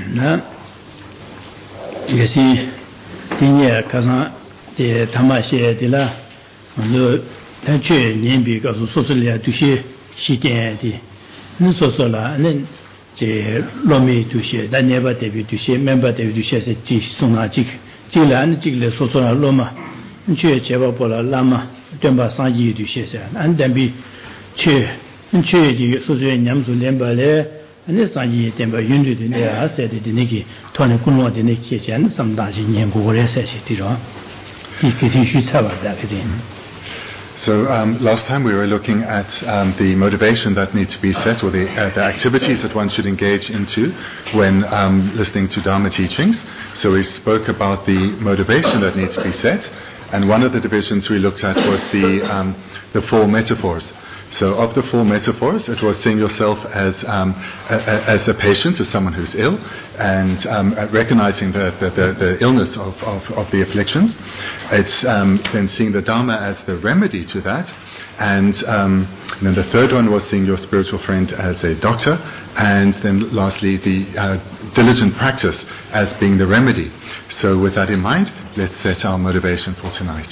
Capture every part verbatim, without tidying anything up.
那也是今年开上的他们写的了，我他去年比告诉说出来这些时间的，你说说了，那这老美这些，但你把这边这些，没把这边这些是几送哪几个，这个俺这个说说了老嘛，你去结果不了拉嘛，对吧？上亿这些噻，俺这边去，你去的说说年数两百嘞。那上亿对吧？运动的那啊，晒的那个，团的工作的那些钱，什么大些年过来晒些的着，你肯定需差吧？大概这样。 So um, last time we were looking at um, the motivation that needs to be set, or the, uh, the activities that one should engage into when um, listening to Dharma teachings. So we spoke about the motivation that needs to be set, and one of the divisions we looked at was the um, the four metaphors. So of the four metaphors, it was seeing yourself as um, a, a, as a patient, as someone who's ill, and um, recognizing the, the, the, the illness of, of, of the afflictions. It's um, then seeing the Dharma as the remedy to that. And, um, and then the third one was seeing your spiritual friend as a doctor. And then lastly, the uh, diligent practice as being the remedy. So with that in mind, let's set our motivation for tonight.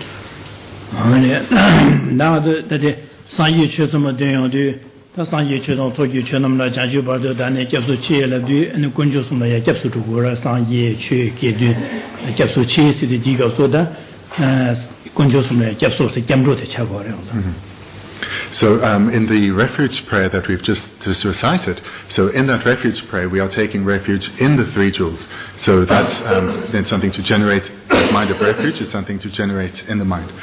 Now, 商业缺什么这样的？他商业缺上做就缺那么了，讲究把这单呢接触企业了对，那工作什么也接触中国了，商业缺阶段接触企业是的几个说的，呃，工作什么也接触是减弱的结果这样子。 So um, in the refuge prayer that we've just, just recited, so in that refuge prayer we are taking refuge in the three jewels. So that's um, then something to generate the mind of refuge is something to generate in the mind.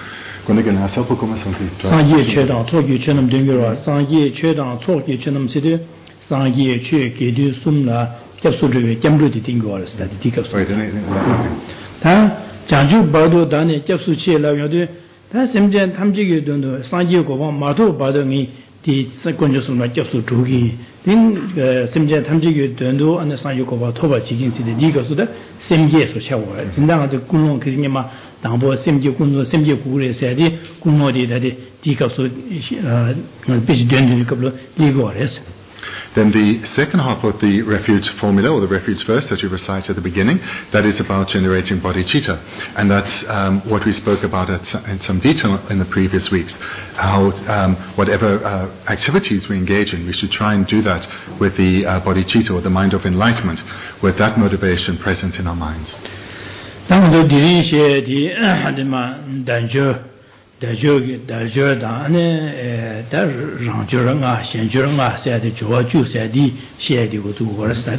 商业缺档错给缺那么定个了，商业缺档错给缺那么些的，商业缺给的送了接触这个减弱的定个了是的第一个。他讲究保护当年接触企业来源的，他什么叫他们这个东东商业国防码头保护你的这工作送了接触主给，另呃什么叫他们这个东东按照商业国防托把基金是的第一个是的，什么叫所效果了？真正这工作可是你嘛？ 当波什么叫工作，什么叫鼓励谁的工作的他的第一个说呃必须端的个不第一个是。 Then the second half of the refuge formula, or the refuge verse that you recite at the beginning, that is about generating bodhicitta. And that's um, what we spoke about at, in some detail in the previous weeks. How um, whatever uh, activities we engage in, we should try and do that with the uh, bodhicitta, or the mind of enlightenment, with that motivation present in our minds. 当我都第一些的的嘛，但就但就但就当呢，呃，但是让就人啊，先就人啊，现在主要就是的，现在的我都我是的。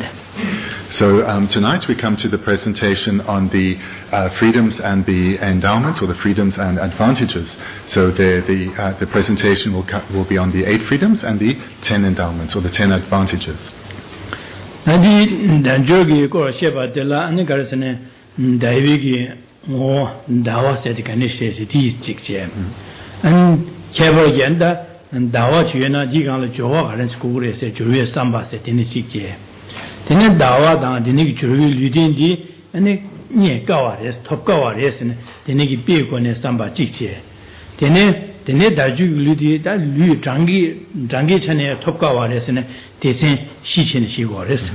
So um, tonight we come to the presentation on the uh, freedoms and the endowments, or the freedoms and advantages. So the the uh, the presentation will co- will be on the eight freedoms and the ten endowments, or the ten advantages. 那你但就个个写吧的了，那个是呢。 大约个我大话说的肯定是是第一直接，嗯，前边讲的，嗯，大话去呢，你讲了九话可能是过来是九月三八是真的直接，但是大话当的那个九月六点的，那年高啊的，top高啊的是呢，的那个别个呢三八直接，但呢，但呢大九六的，但六长个长个成呢 top 高啊的是呢，这是事情的结果的是。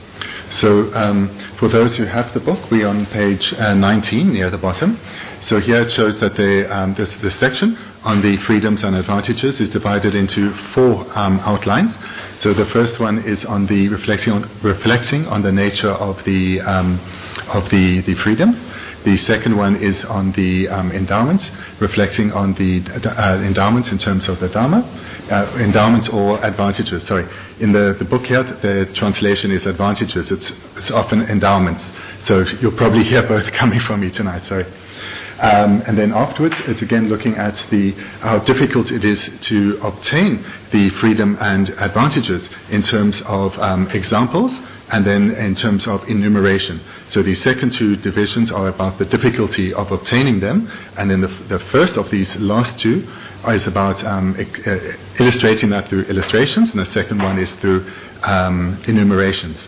So um, for those who have the book, we're on page uh, nineteen near the bottom. So here it shows that the, um, this, this section on the freedoms and advantages is divided into four um, outlines. So the first one is on the reflecting on, reflecting on the nature of the um, of the, the freedoms. The second one is on the um, endowments, reflecting on the uh, endowments in terms of the Dharma, uh, endowments or advantages. Sorry, in the, the book here, the translation is advantages. It's it's often endowments. So you'll probably hear both coming from me tonight. Sorry. Um, and then afterwards, it's again looking at the how difficult it is to obtain the freedom and advantages in terms of um, examples, and then in terms of enumeration. So the second two divisions are about the difficulty of obtaining them, and then the, the first of these last two is about um, uh, illustrating that through illustrations, and the second one is through um, enumerations.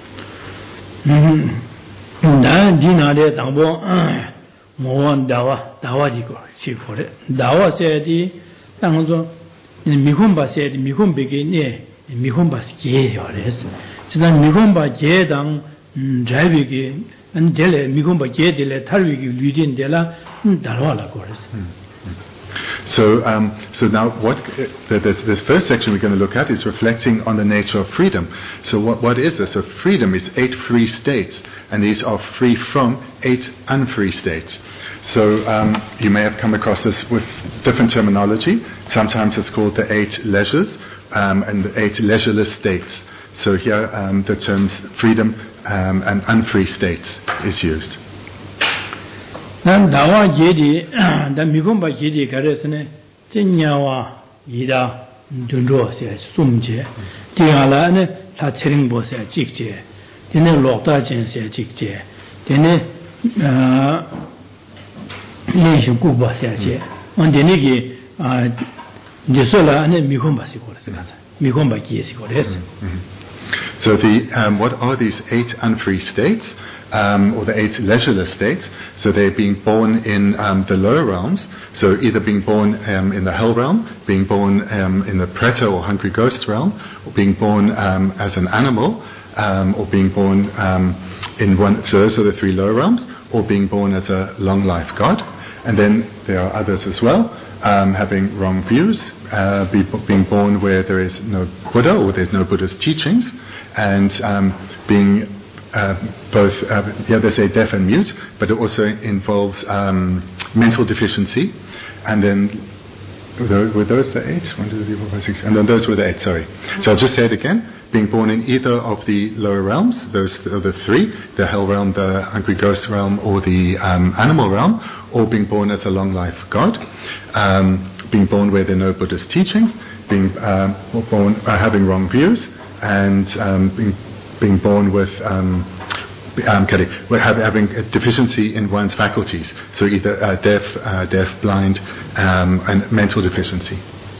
Mm-hmm. 我大话大话的个去过的，大话说的，当中米空把说的米空别给呢， 미혼바 제요레스 진짜 미혼바 제당 드라이비기 안젤레 미혼바 제딜레 탈위기 류딘데라 달와라 거레스. So, um, so now what the, the, the first section we're going to look at is reflecting on the nature of freedom. So what, what is this? So freedom is eight free states, and these are free from eight unfree states. So um, you may have come across this with different terminology. Sometimes it's called the eight leisures um, and the eight leisureless states. So here um, the terms freedom um, and unfree states is used. 난 다와 제디 다 미곤바 제디 가르스네 진야와 이다 dunro세 숨제 디알라네 다 체링보세 직제 되네 록다젠세 직제 되네 아 리시 구바세제 언데니기 아 제솔라네 미곤바시 고르스가사 미곤바 기에시 고르스. So the um, what are these eight unfree states, um, or the eight leisureless states? So they're being born in um, the lower realms. So either being born um, in the hell realm, being born um, in the preta or hungry ghost realm, or being born um, as an animal, um, or being born um, in one. So those are the three lower realms, or being born as a long life god. And then there are others as well, um, having wrong views, uh, be, being born where there is no Buddha or there's no Buddha's teachings, and um, being uh, both, uh, yeah, they say deaf and mute, but it also involves um, mental deficiency. And then, were those the eight? One, two, three, four, five, six. And then those were the eight, sorry. So I'll just say it again. Being born in either of the lower realms, those are the three, the hell realm, the hungry ghost realm, or the um, animal realm, or being born as a long life god, um, being born where there are no Buddhist teachings, being um, born uh, having wrong views, and um, being, being born with um, um, having a deficiency in one's faculties, so either uh, deaf, uh, deaf, blind, um, and mental deficiency.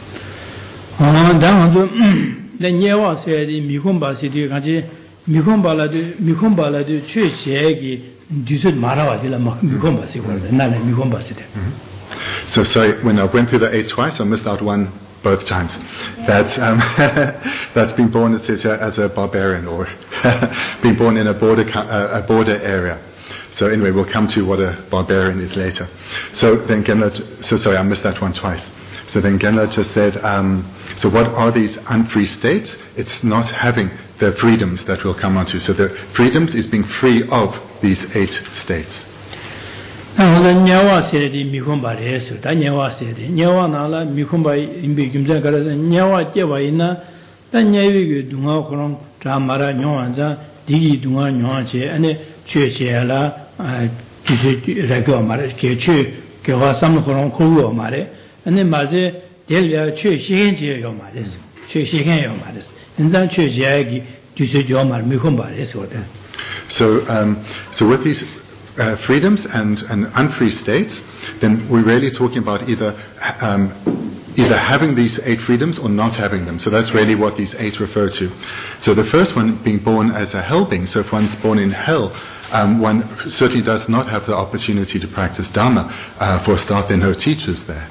내 녀와세디 미콘바시디 같이 미콘발라도 미콘발라도 최제기 뒤서 말아와디라 막 미콘바시 그러는데 나는 미콘바시데. So sorry, when I went through the eight twice, I missed out one both times. That um, that's been born as a, as a barbarian or being born in a border uh, a border area. So anyway, we'll come to what a barbarian is later. So then Genla, so sorry, I missed that one twice. So then Genla just said, um, so what are these unfree states? It's not having the freedoms that we'll come onto. So the freedoms is being free of these eight states. nyawa sedi mikhomba resu ta nyawa sedi nyawa nala mikhomba imbe kimja garasa nyawa jewa ina ta nyawi ge dunga khorong ta mara nyawa za digi dunga nyawa che ane che che la ji ra go mara ke che ke wa sam khorong khoyo mare ane maje delya che shin je yo mare che shin yo mare inza che je gi ji se jo mara mikhomba resu da. So um so with these Uh, freedoms and, and unfree states, then we're really talking about either um, either having these eight freedoms or not having them. So that's really what these eight refer to. So the first one being born as a hell being. So if one's born in hell, um, one certainly does not have the opportunity to practice Dharma. Uh, for a start, there are no teachers there.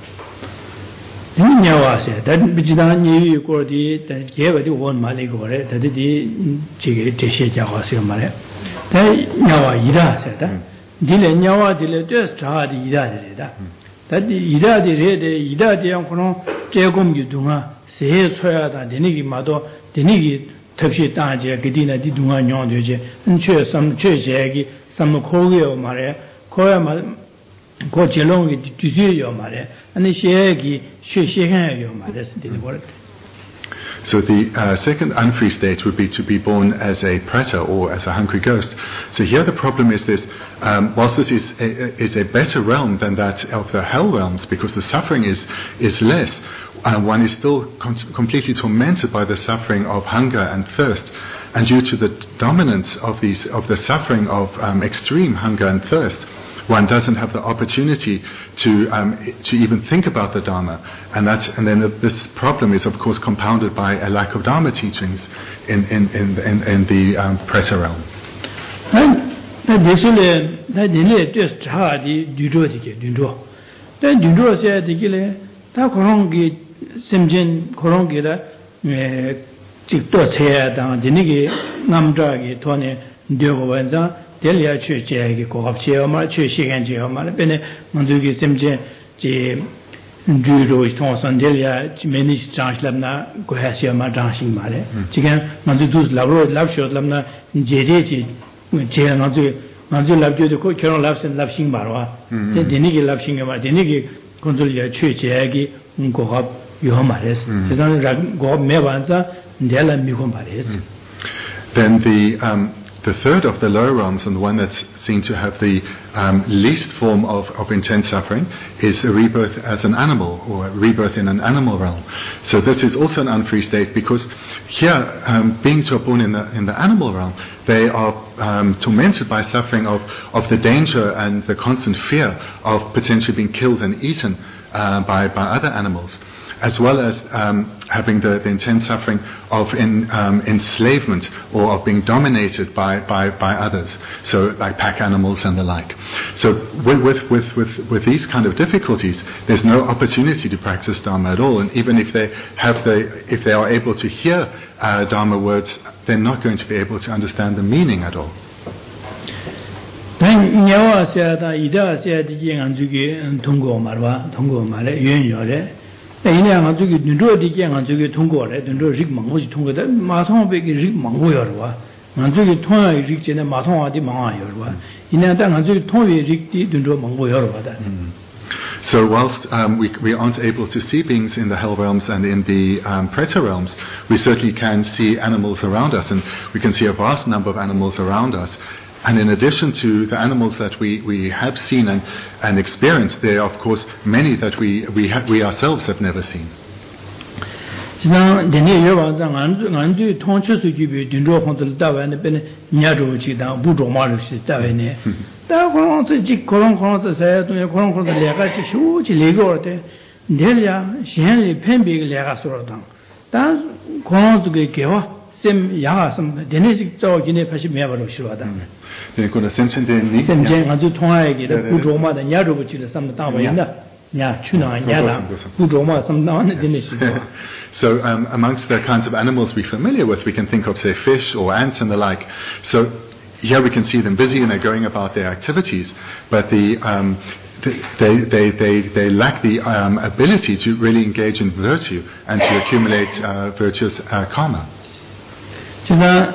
Dile nyawa dile des chadi ida de da tadi ida de re de ida de yang kono jegom gi dunga se choya da deni gi ma do deni gi tabshi ta je gi dina di dunga nyon de je nche sam che je gi sam ko ge yo ma re ko ya ma ko je long gi du ju yo ma re ani she gi she she kan yo ma de de bo. So the uh, second unfree state would be to be born as a preta or as a hungry ghost. So here the problem is this, um, whilst this is a, is a better realm than that of the hell realms, because the suffering is, is less, uh, one is still con- completely tormented by the suffering of hunger and thirst. And due to the dominance of these, of the suffering of um, extreme hunger and thirst, one doesn't have the opportunity to um, to even think about the Dharma, and that's and then the, this problem is of course compounded by a lack of Dharma teachings in in in in, in the um, preta realm. 즉 또 세야당 되니게 남자기 돈에 되고 완전 될이야 최제에게 고급지어 말 최시간지어 말 ben에 먼저기 셈제 제 주로 통선 될이야 매니스 장실람나 고하시어 말 장신 말에 지금 먼저 두 라브로 랍쇼람나 제제지 제가 먼저 먼저 랍교도 그 결혼 랍신 랍신 말와 되니게 랍신이 말 되니게 건설이야 최제에게 고급 요 말에서 세상에 고급 매반자 될라 미고 말에서 Then the um, the third of the lower realms, and the one that's seen to have the um, least form of, of intense suffering, is a rebirth as an animal, or a rebirth in an animal realm. So this is also an unfree state, because here um, beings who are born in the in the animal realm, they are um, tormented by suffering of, of the danger and the constant fear of potentially being killed and eaten uh, by by other animals, as well as um, having the, the intense suffering of in, um, enslavement or of being dominated by, by, by others, so like pack animals and the like. So with, with, with, with, with these kind of difficulties, there's no opportunity to practice Dharma at all, and even if they have the, if they are able to hear uh, Dharma words, they're not going to be able to understand the meaning at all. 이내 가지고 눈으로 디게가 저기 통과래 눈으로 릭 망고지 통과다 마통백이 릭 망고여와 가지고 통화 릭제네 마통화디 망아여와 이내 땅 가지고 통위 릭디 눈으로 망고여와다. So whilst um, we, we aren't able to see beings in the hell realms and in the um, preta realms, we certainly can see animals around us, and we can see a vast number of animals around us. And in addition to the animals that we, we have seen and, and experienced, there are of course many that we, we, have, we ourselves have never seen. sem yaga sam denesik zo gine pashi meba로 싫어하다. 네, 그거는 셈첸데니. 셈첸 아주 통화에게 부조마 다 야로 붙이는 삼다 다와인다. 야, 추나 야다. 부조마 삼다는 denesik. So um, amongst the kinds of animals we're familiar with, we can think of say fish or ants and the like. So here we can see them busy and they're going about their activities, but the um, They, they, they, they lack the um, ability to really engage in virtue and to accumulate uh, virtuous uh, karma. 제가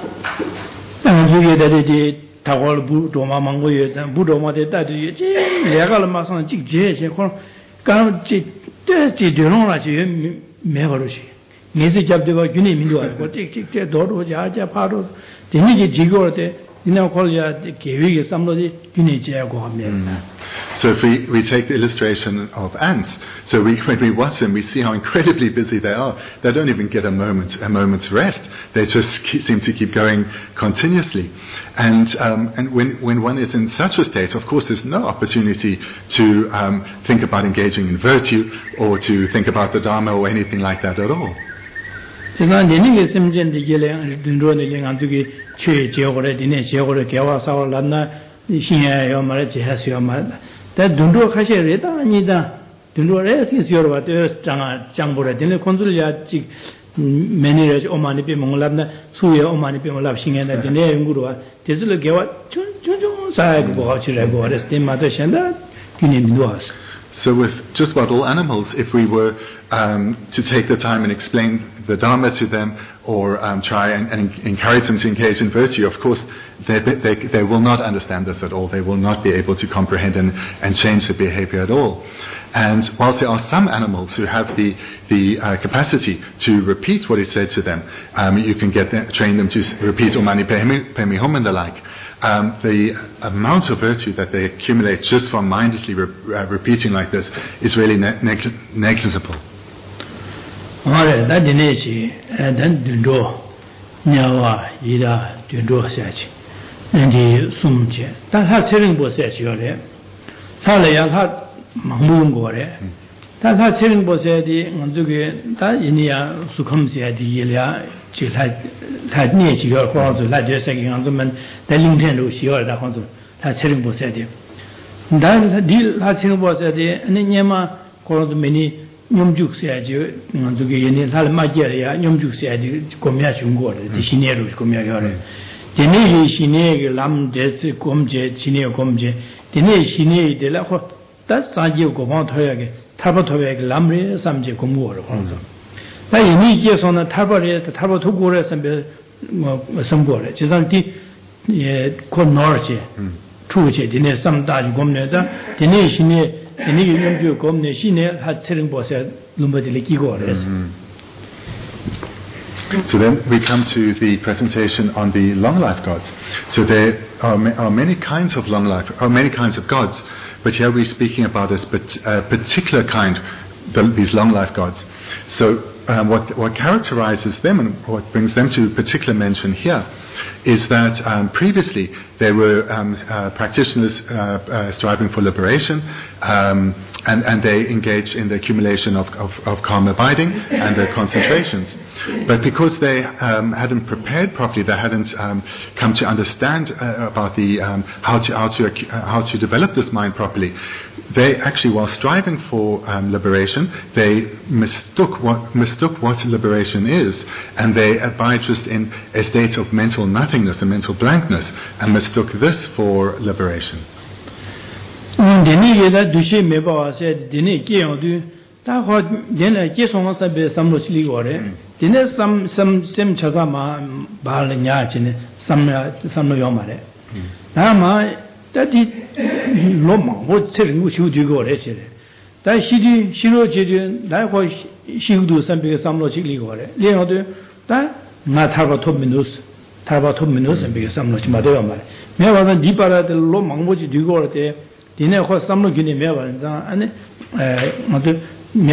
당주에 대해 타월 부도마 망고에 부도마에 따지 내가를 막상 직제 제고 간지 때지 되는라지 매버르시 내지 잡되고 균이 민도 알고 직직제 도로 자자 바로 되니게 지고때 이나 콜야 계획에 삼로지 균이 제고 하면. So if we, we take the illustration of ants, so we, when we watch them, we see how incredibly busy they are. They don't even get a moment, a moment's rest. They just keep, seem to keep going continuously. And, um, and when, when one is in such a state, of course, there's no opportunity to um, think about engaging in virtue or to think about the Dharma or anything like that at all. 제가 내년에 심전데 geleng dunro네 랭안두기 최 제고래 디네 제고래 개와사와 란나 신야요 말에 제하스요 말. 다 dunro 가셔레다 아니다. dunro에 신스요로 와도 장아 장보래 디네 콘줄야 지 매니레 오마니 비몽랍나 수여 오마니 비몽랍 신야나 디네 연구로와 대슬로 개와 춘춘 사이고 보하치라고 그랬을 때마다 챤다 기님도 왔어. So with just about all animals, if we were um, to take the time and explain the Dharma to them or um, try and, and encourage them to engage in virtue, of course, they, they, they will not understand this at all. They will not be able to comprehend and, and change their behavior at all. And whilst there are some animals who have the, the uh, capacity to repeat what is said to them, um, you can get them, train them to repeat Omani Pemi Hom and the like. Um, the amount of virtue that they accumulate just from mindlessly re- uh, repeating like this is really ne- neg- negligible. Alright, that dineshi, and then dundo, nyawa, ida, dundo sachi, and the sumche. That has selling both sachi, Salaya had Mahmungore. That has selling both said the Manduge, that Inia succumsia di Yelia, she had had near to your father, like your second husband, the Lincoln, she or the husband, that selling both said. That deal has selling both said the Nyama called many. 뇽죽 세야지 저기 얘네 살 맞게야 뇽죽 세야지 고미야 중고래 디시네로 고미야요래 디네 시네게 람데스 곰제 지네 곰제 디네 시네이데라 호다 사지 고방 토야게 타버 토야게 람레 삼제 고무어로 그래서 나 얘네 이제서는 타버에 타버 도고래 선배 뭐 선고래 지상디 예 코너지 투제 디네 삼다지 곰네다 디네 시네 디네 용주 곰네 시네 하체링 보세 lumba들이 끼고 그래서 So then we come to the presentation on the long life gods. So there are, ma- are many kinds of long life, or many kinds of gods, but here we're speaking about a sp- uh, particular kind, the, these long life gods. So um, what, what characterizes them and what brings them to particular mention here is that um, previously there were um, uh, practitioners uh, uh, striving for liberation, um, and, and they engaged in the accumulation of, of, of karma abiding and their concentrations. But because they um, hadn't prepared properly, they hadn't um, come to understand uh, about the um, how to how to uh, how to develop this mind properly, they actually, while striving for um, liberation, they mistook what mistook what liberation is, and they abide just in a state of mental nothingness and mental blankness, and mistook this for liberation. 다호 얘네 계속해서 삼로실이고래. 얘네 삼삼sem 찾아마 말냐 지네 삼나 삼로요 말에. 다마 다디 로마 뭐 체르고 쉬우디고래 지래. 다 시디 시로지디 나고 시우도 삼백 삼로실이고래. 레어도 다 나타고 톱미누스 타바 톱미누스 삼백 삼로시 마도요 말에. 매와는 디바라들 로마 뭐지 디고래. 디네 호 삼로기니 매와는 아니 에 뭐도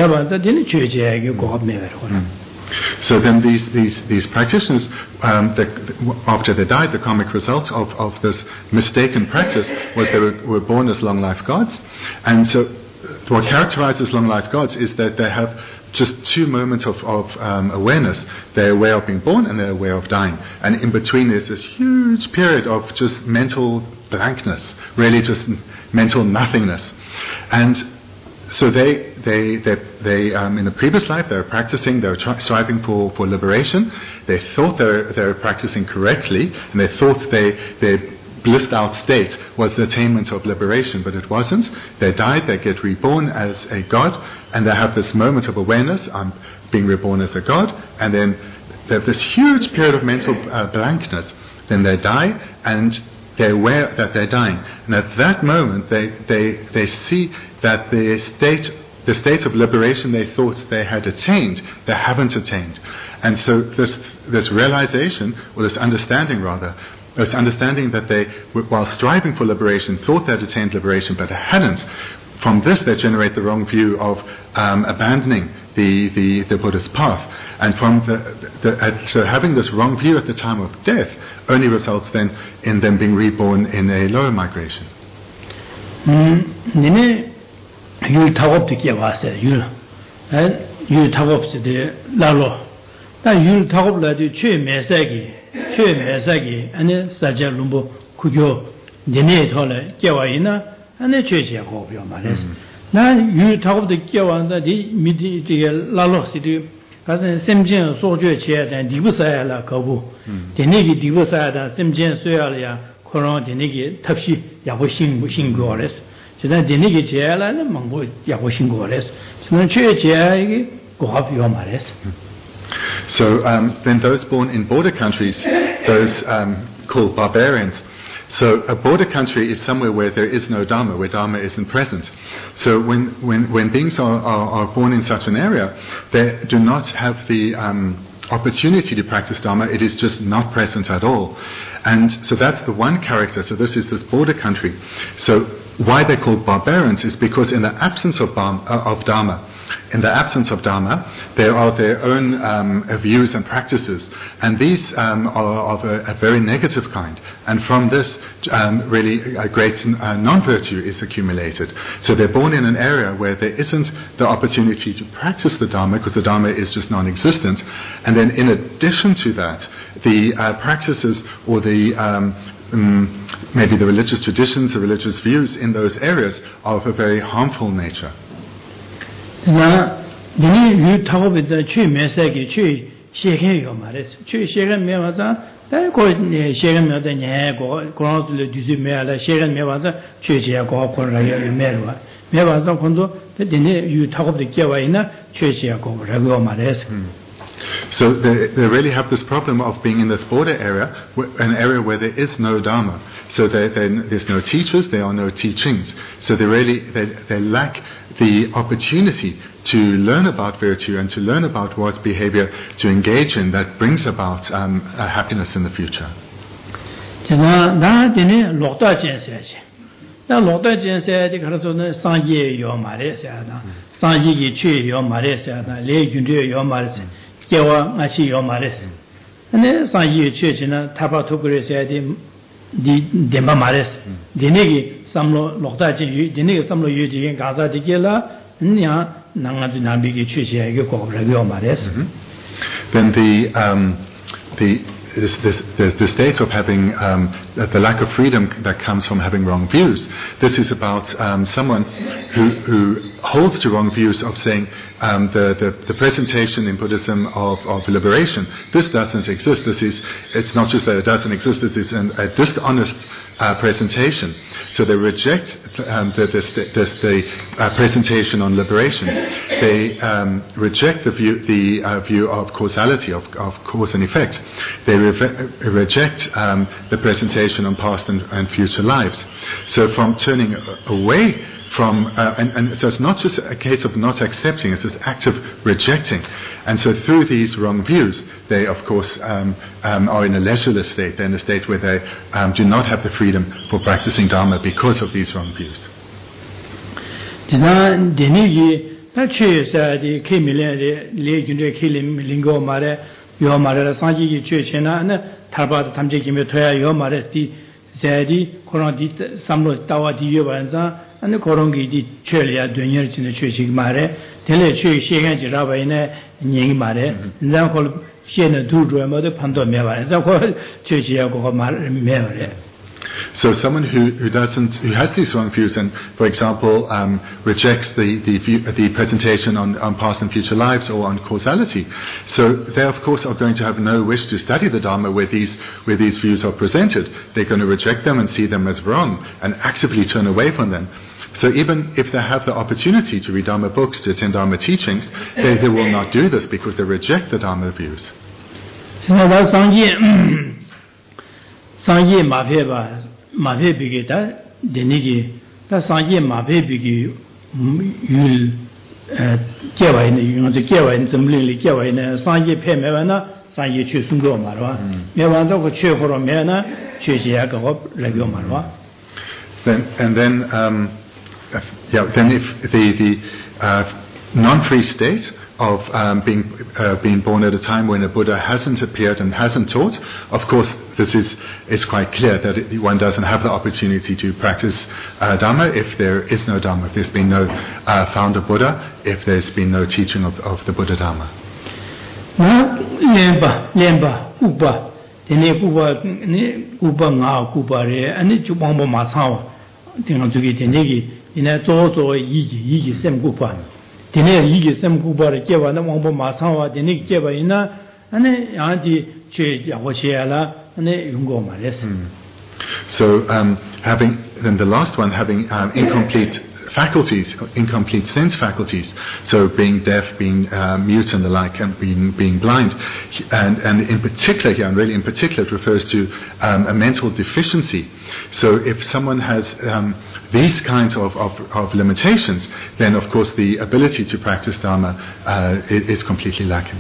So then these, these, these practitioners, um, the, after they died, the karmic result of, of this mistaken practice was they were, were born as long life gods. And so what characterizes long life gods is that they have just two moments of, of um, awareness. They're aware of being born and they're aware of dying. And in between there's this huge period of just mental blankness, really just mental nothingness. And so they, they, they, they um, in the previous life, they were practicing, they were tri- striving for, for liberation. They thought they were, they were practicing correctly, and they thought they, their blissed out state was the attainment of liberation, but it wasn't. They died, they get reborn as a god, and they have this moment of awareness, I'm being reborn as a god, and then they have this huge period of mental uh, blankness. Then they die, and they're aware that they're dying. And at that moment, they, they, they see that the state, the state of liberation they thought they had attained, they haven't attained. And so this, this realization, or this understanding rather, this understanding that they, while striving for liberation, thought they'd attained liberation, but hadn't. From this, they generate the wrong view of um, abandoning the, the, the Buddhist path. And from the, the, the so having this wrong view at the time of death only results then in them being reborn in a lower migration. Nene yul tagop de kiawase yul, yul tagop de lalo. Da yul tagop la de chue mesagi, chue mesagi, ane saja lumbo kugyo nene tole kiawayina. ane chöche gobyo mares na yu tagop de kyawan da di midi de la lo si de gasen semjin so jue che dan di bu sa ya la gobu de ne gi di bu sa da semjin so ya la ya koron de ne gi tapshi ya bo xin bu xin go res se dan de ne gi che la na mang bo ya bo xin go res se na chöche gi gobyo mares. So um, then those born in border countries, those um, called barbarians. So a border country is somewhere where there is no Dharma, where Dharma isn't present. So when, when, when beings are, are, are born in such an area, they do not have the um, opportunity to practice Dharma, it is just not present at all. And so that's the one character, so this is this border country. So why they're called barbarians is because in the absence of, bar- uh, of Dharma, in the absence of Dharma, there are their own um, views and practices, and these um, are of a, a very negative kind. And from this, um, really, a great uh, non-virtue is accumulated. So they're born in an area where there isn't the opportunity to practice the Dharma, because the Dharma is just non-existent. And then, in addition to that, the uh, practices or the um, um, maybe the religious traditions, the religious views in those areas are of a very harmful nature. 나 Dini yu tago bida chu mesagi chu sheken yo mares. Chu sheken me waza, da ko sheken me waza nye go, koran tu le duzu me ala sheken me waza chu chiya go koran raya yu me rwa. Me waza kondo, dini yu tago bida kiewa ina chu chiya go raya mares. So they, they really have this problem of being in this border area, an area where there is no Dharma. So they, they, there's no teachers, there are no teachings. So they really they, they lack the opportunity to learn about virtue and to learn about what's behavior to engage in that brings about um, a happiness in the future. Kewa ngachi yo mares. Ane sanji che na tapa tokure se di di demba mares. Dinegi samlo lokta che yu, dinegi samlo yu di gaza di gela nya nanga di nambi ki che che ge ko yo mares. Then the um the This, this, the, the state of having um, the lack of freedom that comes from having wrong views. This is about um, someone who, who holds to wrong views of saying um, the, the, the presentation in Buddhism of, of liberation. This doesn't exist. This is it's not just that it doesn't exist. This is an, a dishonest uh, presentation. So they reject um, the, the, the, the uh, presentation on liberation. They um, reject the view the uh, view of causality of, of cause and effect. They reject um, the presentation on past and, and future lives. So from turning away from, uh, and, and so it's not just a case of not accepting, it's this act of rejecting. And so through these wrong views, they of course um, um, are in a leisureless state. They're in a state where they um, do not have the freedom for practicing Dharma because of these wrong views. Yo mare sanji ki chue chena na tarba tamje ki me thoya yo mare sti zedi koron di samlo tawa di yo banza ane koron gi di chue ya dönyer chine chue chi mare tele chue shegen ji ra ba ine nying mare ndan ko she na du zhuo mo de pando me ba ndan ko chue chi ya ko mare me ba. So someone who, who doesn't, who has these wrong views and, for example, um, rejects the, the, view, the presentation on, on past and future lives or on causality. So they, of course, are going to have no wish to study the Dharma where these, where these views are presented. They're going to reject them and see them as wrong and actively turn away from them. So even if they have the opportunity to read Dharma books, to attend Dharma teachings, they, they will not do this because they reject the Dharma views. Sanje mape ba mape bigi ta denigi ta sanje mape bigi yul jewa ine yung de jewa ine zimling li jewa ine sanje pe me ba na sanje chu sung go ma ba me ba zo ko chu ho ro me na chu ji ya go le go ma ba. Then and then um yeah then if the the uh, non-free state of um, being uh, being born at a time when a Buddha hasn't appeared and hasn't taught, of course, this is it's quite clear that it, one doesn't have the opportunity to practice uh, Dharma if there is no Dharma, if there's been no uh, founder Buddha, if there's been no teaching of, of the Buddha Dharma. Lemba, lemba, uba, tene uba, ne uba nga uba re, ane chupambo masawa, tinga tuki tene ki, ina zo zo yiji, yiji sem uba. Dine yigi sem gubar jewa na wangbo ma sangwa dine jewa ina ane yang che yawo che ala ane yungo ma res. So um, having then the last one having um, incomplete faculties, incomplete sense faculties, so being deaf, being uh, mute and the like, and being being blind, and and in particular here, and really in particular, it refers to um, a mental deficiency. So if someone has um, these kinds of, of, of limitations, then of course the ability to practice Dharma uh, is, is completely lacking.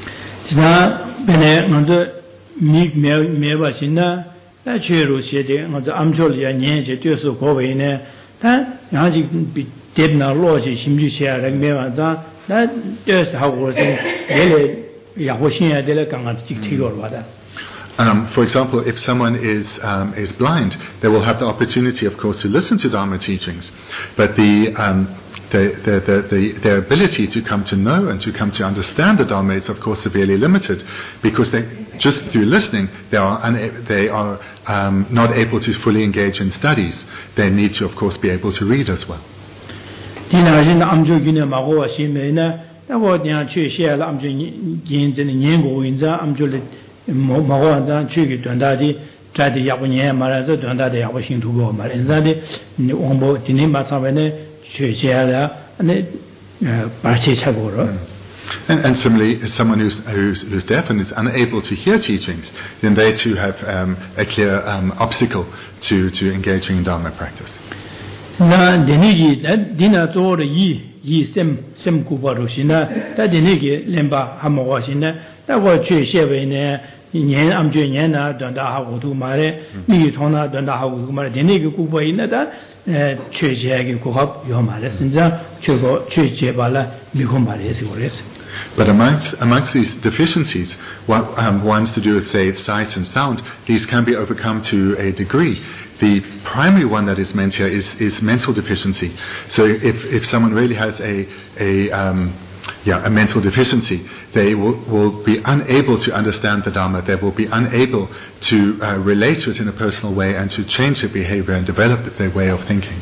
Um, for example, if someone is um, is blind, they will have the opportunity, of course, to listen to Dharma teachings, but the, um, the, the, the, the their ability to come to know and to come to understand the Dharma is, of course, severely limited, because they just through listening they are una- they are um, not able to fully engage in studies. They need to, of course, be able to read as well. 다 뭐냐 최시야라 암주 인진의 년고 인자 암주를 뭐뭐가 최기 된다디 자디 야고니에 말아서 된다디 야고 신두고 말인자디 원보 디네 마사베네 최시야라 네 바치 차고로. And, and similarly, someone who's, who's, who's deaf and is unable to hear teachings, then they too have um, a clear um, obstacle to, to engaging in Dharma practice. 나 데니기 디나 도르 이이셈 셈쿠바로시나 다 데니기 렘바 하모와시나 다고 최셰베네 년 암주 년나 된다 하고도 말에 미 통나 된다 하고도 말에 데니기 쿠바이나다 최제하게 고합 요 말에 진짜 최고 최제발라 미고 말에서 그랬어. But amongst, amongst these deficiencies, what, um, ones to do with, say, sight and sound, these can be overcome to a degree. The primary one that is meant here is, is mental deficiency. So if, if someone really has a, a, um, yeah, a mental deficiency, they will, will be unable to understand the Dharma, they will be unable to uh, relate to it in a personal way and to change their behavior and develop their way of thinking.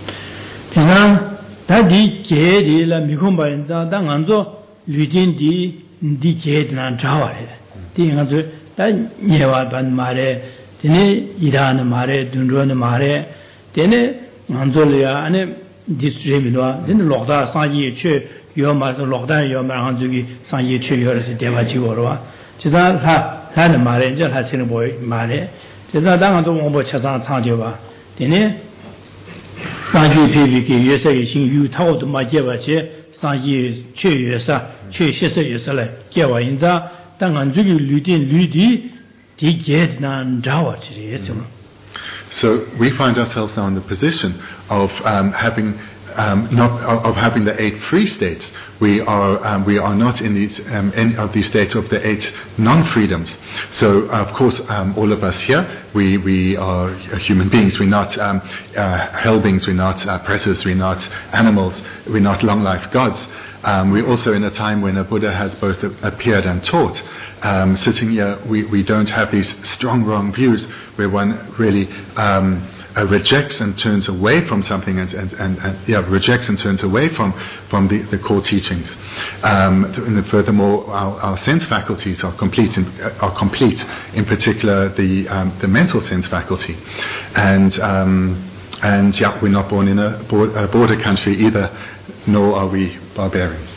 류진디 디제드난 자와래 디가서 다 예와반 말에 되네 이라는 말에 둔로는 말에 되네 만돌이야 안에 디스트리미노 되네 로다 상지 최 요마서 로다 요마 한주기 상지 최 요르서 대바지고로와 지다 다 다는 말에 이제 하시는 보이 말에 지다 당한도 원보 차상 창조봐 되네 상지 비비기 예세의 신유 타고도 맞게바지 상지 최유사 최시세유사래 개와인자 당한주기 류딘 류디 디제드난 자와지리에서. So we find ourselves now in the position of um, having um, not of, of having the eight free states. We are um, we are not in these um, any of these states of the eight non-freedoms. So of course, um, all of us here, we we are human beings. We're not um, uh, hell beings. We're not uh, predators. We're not animals. We're not long life gods. Um, we're also in a time when a Buddha has both appeared and taught. Um, sitting here, we, we don't have these strong wrong views where one really um, uh, rejects and turns away from something and, and, and, and yeah, rejects and turns away from, from the, the core teachings. Um, and furthermore, our, our sense faculties are complete, in, are complete, in particular the, um, the mental sense faculty. And, um, and yeah, we're not born in a border country either, nor are we barbarians.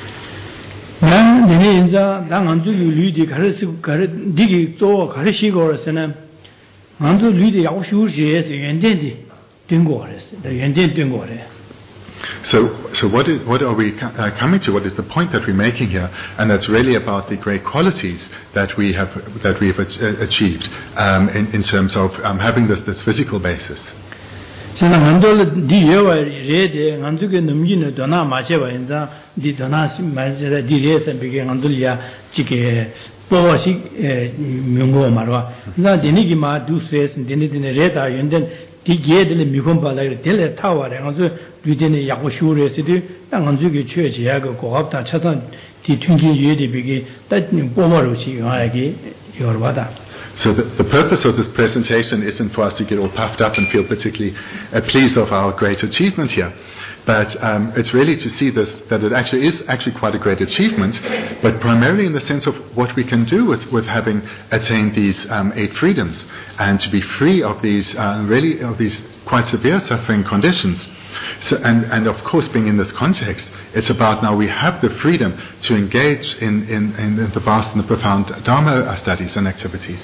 나 내내 인자 당한주 류디 가르치고 가르 디기 또 가르치고서는 한주 류디 야오슈시에서 연전이 된 거랬어. 연전 된 거래. So, so what is what are we uh, coming to? What is the point that we're making here? And that's really about the great qualities that we have that we have achieved um, in, in terms of um, having this this physical basis. 제가 만돌 디여와 레데 만두게 넘기는 도나 마셔봐 인자 디 도나 마셔라 디레서 비게 만돌이야 지게 보와시 명고 말와 나 디니기 마 두스레스 디니디네 레다 연된 디게들 미곤 발라를 델레 타와래 가서 류데네 야고 쇼레스디 당한주게 최지야고 고합다 차선 디 튕기 예디 비게 따 보마로시 가야기 여러바다. So the, the purpose of this presentation isn't for us to get all puffed up and feel particularly uh, pleased of our great achievement here, but um, it's really to see this, that it actually is actually quite a great achievement, but primarily in the sense of what we can do with, with having attained these um, eight freedoms and to be free of these uh, really of these quite severe suffering conditions. So, and, and of course, being in this context, it's about now we have the freedom to engage in, in, in the vast and the profound Dharma studies and activities.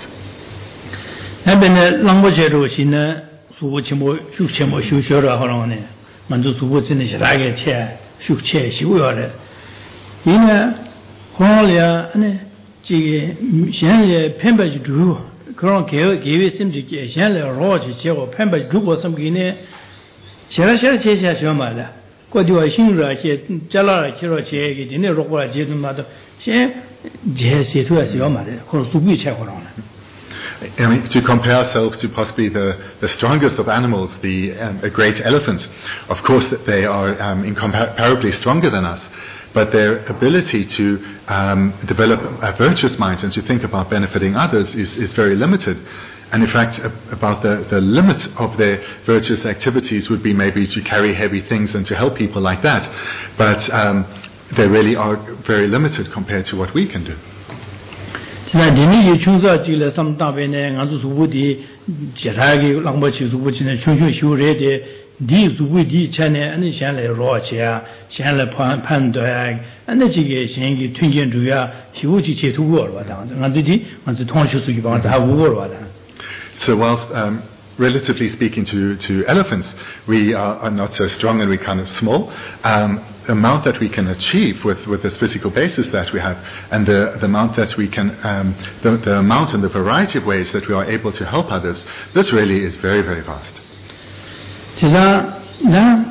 샤라샤라 제시하 쇼마다 고디와 신우라 제 잘라라 키로 제게 되네 로고라 제도마도 제 제시토야 쇼마다 그 수비 체고라나. I mean, to compare ourselves to possibly the, the strongest of animals, the um, a great elephant, of course they are um, incomparably stronger than us, but their ability to um, develop a virtuous mind and to think about benefiting others is, is very limited. And in fact, about the, the limit of their virtuous activities would be maybe to carry heavy things and to help people like that. But um, they really are very limited compared to what we can do. 现在人类穷少级了，什么大边呢？俺做苏的，其他的浪不起苏不起呢？穷穷修热的，你苏不的钱呢？俺先来绕去啊，先来判判断啊，俺那几个先给推荐主要修去切土过了当，俺这的俺是同学出去帮他五过了当。 So whilst um, relatively speaking to, to elephants, we are, are not so strong and we're kind of small. Um, the amount that we can achieve with, with this physical basis that we have, and the, the amount that we can, um, the, the amount and the variety of ways that we are able to help others, this really is very, very vast. 其实那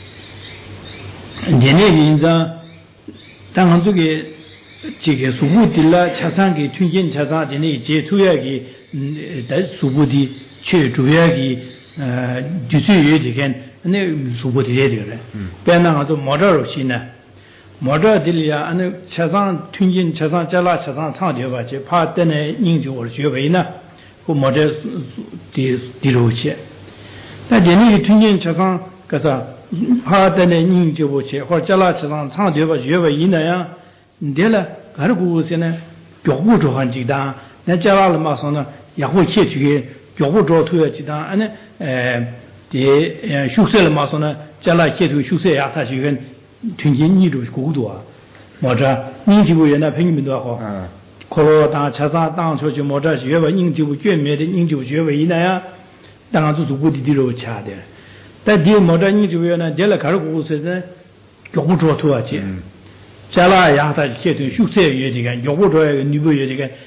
人类人家，当然这个这个苏布的了，车上给推荐车上的呢，接触要给嗯，在苏布的去主要的呃，就是有这个那苏布的这个了，别那个都毛着肉心呢，毛着的里啊，那车上推荐车上加拉车上长条吧，就怕等那研究或者学位呢，或毛着的的肉去。那人类推荐车上个啥，怕等那研究不去，或者加拉车上长条吧学位那样，你得了，还是故事呢，脚步就很简单，那加拉了马上呢。也会去这个脚步着推其他安呢呃的呃休息了嘛说呢将来去头休息呀他就跟推荐你都够多啊或者你这个人呢朋友们多好嗯可能当车上当出去么这学问研究卷面的研究学问那样当然就是固定的路差的但第么这研究员呢这了开始故事呢脚步着推啊去将来呀他去头休息也这个脚步着女朋友这个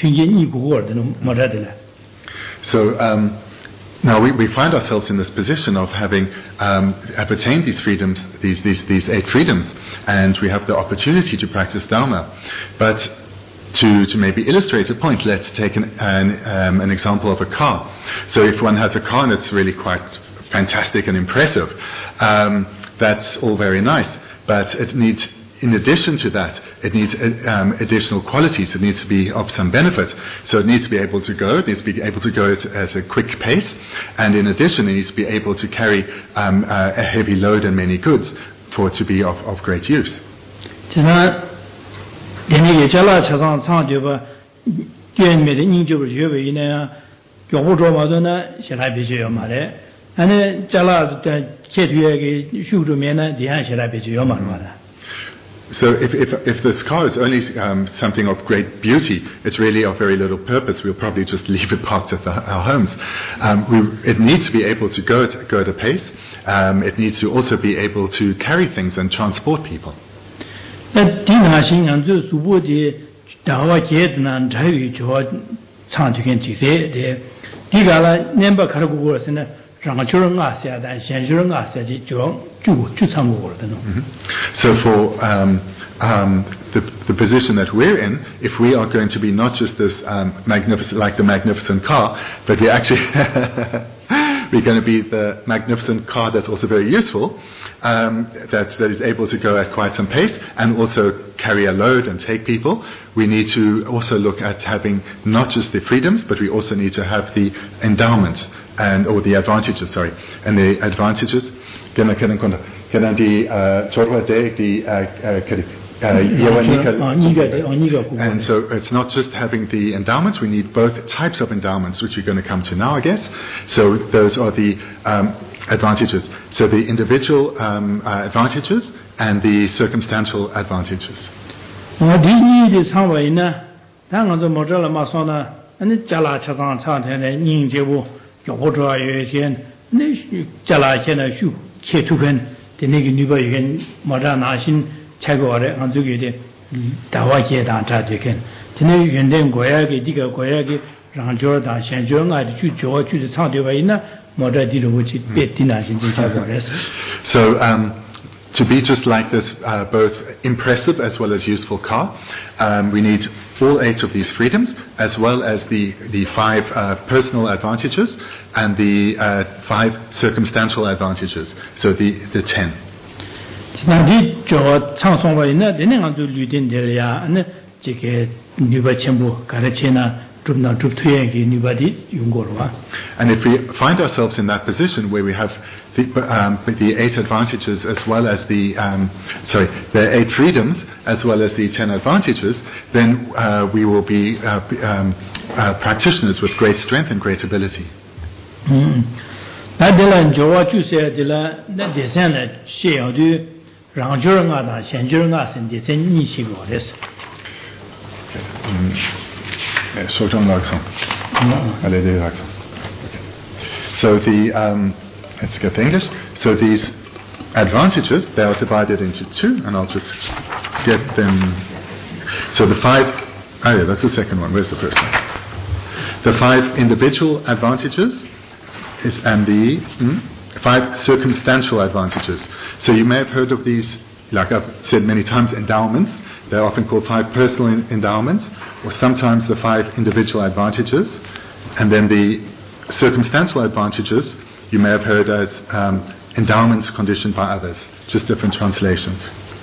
So um, now we, we find ourselves in this position of having um, obtained these freedoms, these, these, these eight freedoms, and we have the opportunity to practice Dharma. But to, to maybe illustrate a point, let's take an, an, um, an example of a car. So if one has a car that's really quite fantastic and impressive, um, that's all very nice, but it needs in addition to that, it needs um, additional qualities. It needs to be of some benefit. So it needs to be able to go. It needs to be able to go at, at a quick pace. And in addition, it needs to be able to carry um, uh, a heavy load and many goods for it to be of, of great use. So if, if, if this car is only um, something of great beauty, it's really of very little purpose. We'll probably just leave it parked at the, our homes. Um, we, it needs to be able to go at, go at a pace. Um, it needs to also be able to carry things and transport people. Mm-hmm. So for um, um, the, the position that we're in, if we are going to be not just this um, magnificent, like the magnificent car, but we actually we're going to be the magnificent car that's also very useful, um, that that is able to go at quite some pace and also carry a load and take people. We need to also look at having not just the freedoms, but we also need to have the endowments and or the advantages. Sorry, and the advantages. And so it's not just having the endowments, we need both types of endowments, which we're going to come to now, I guess. So those are the um, advantages. So the individual um, uh, advantages and the circumstantial advantages. So um, to be just like this, uh, both impressive as well as useful car, um, we need all eight of these freedoms, as well as the, the five uh, personal advantages and the uh, five circumstantial advantages, so the, the ten. And if we find ourselves in that position where we have the, um, the eight advantages as well as the, um, sorry, the eight freedoms as well as the ten advantages, then uh, we will be uh, um, uh, practitioners with great strength and great ability. Mm. So the um, let's get to English. So these advantages, they are divided into two, and I'll just get them. So the five, oh yeah, that's the second one. Where's the first one? The five individual advantages is and the mm, five circumstantial advantages. So you may have heard of these, like I've said many times, endowments. They're often called five personal endowments, or sometimes the five individual advantages. And then the circumstantial advantages you may have heard as um, endowments conditioned by others, just different translations.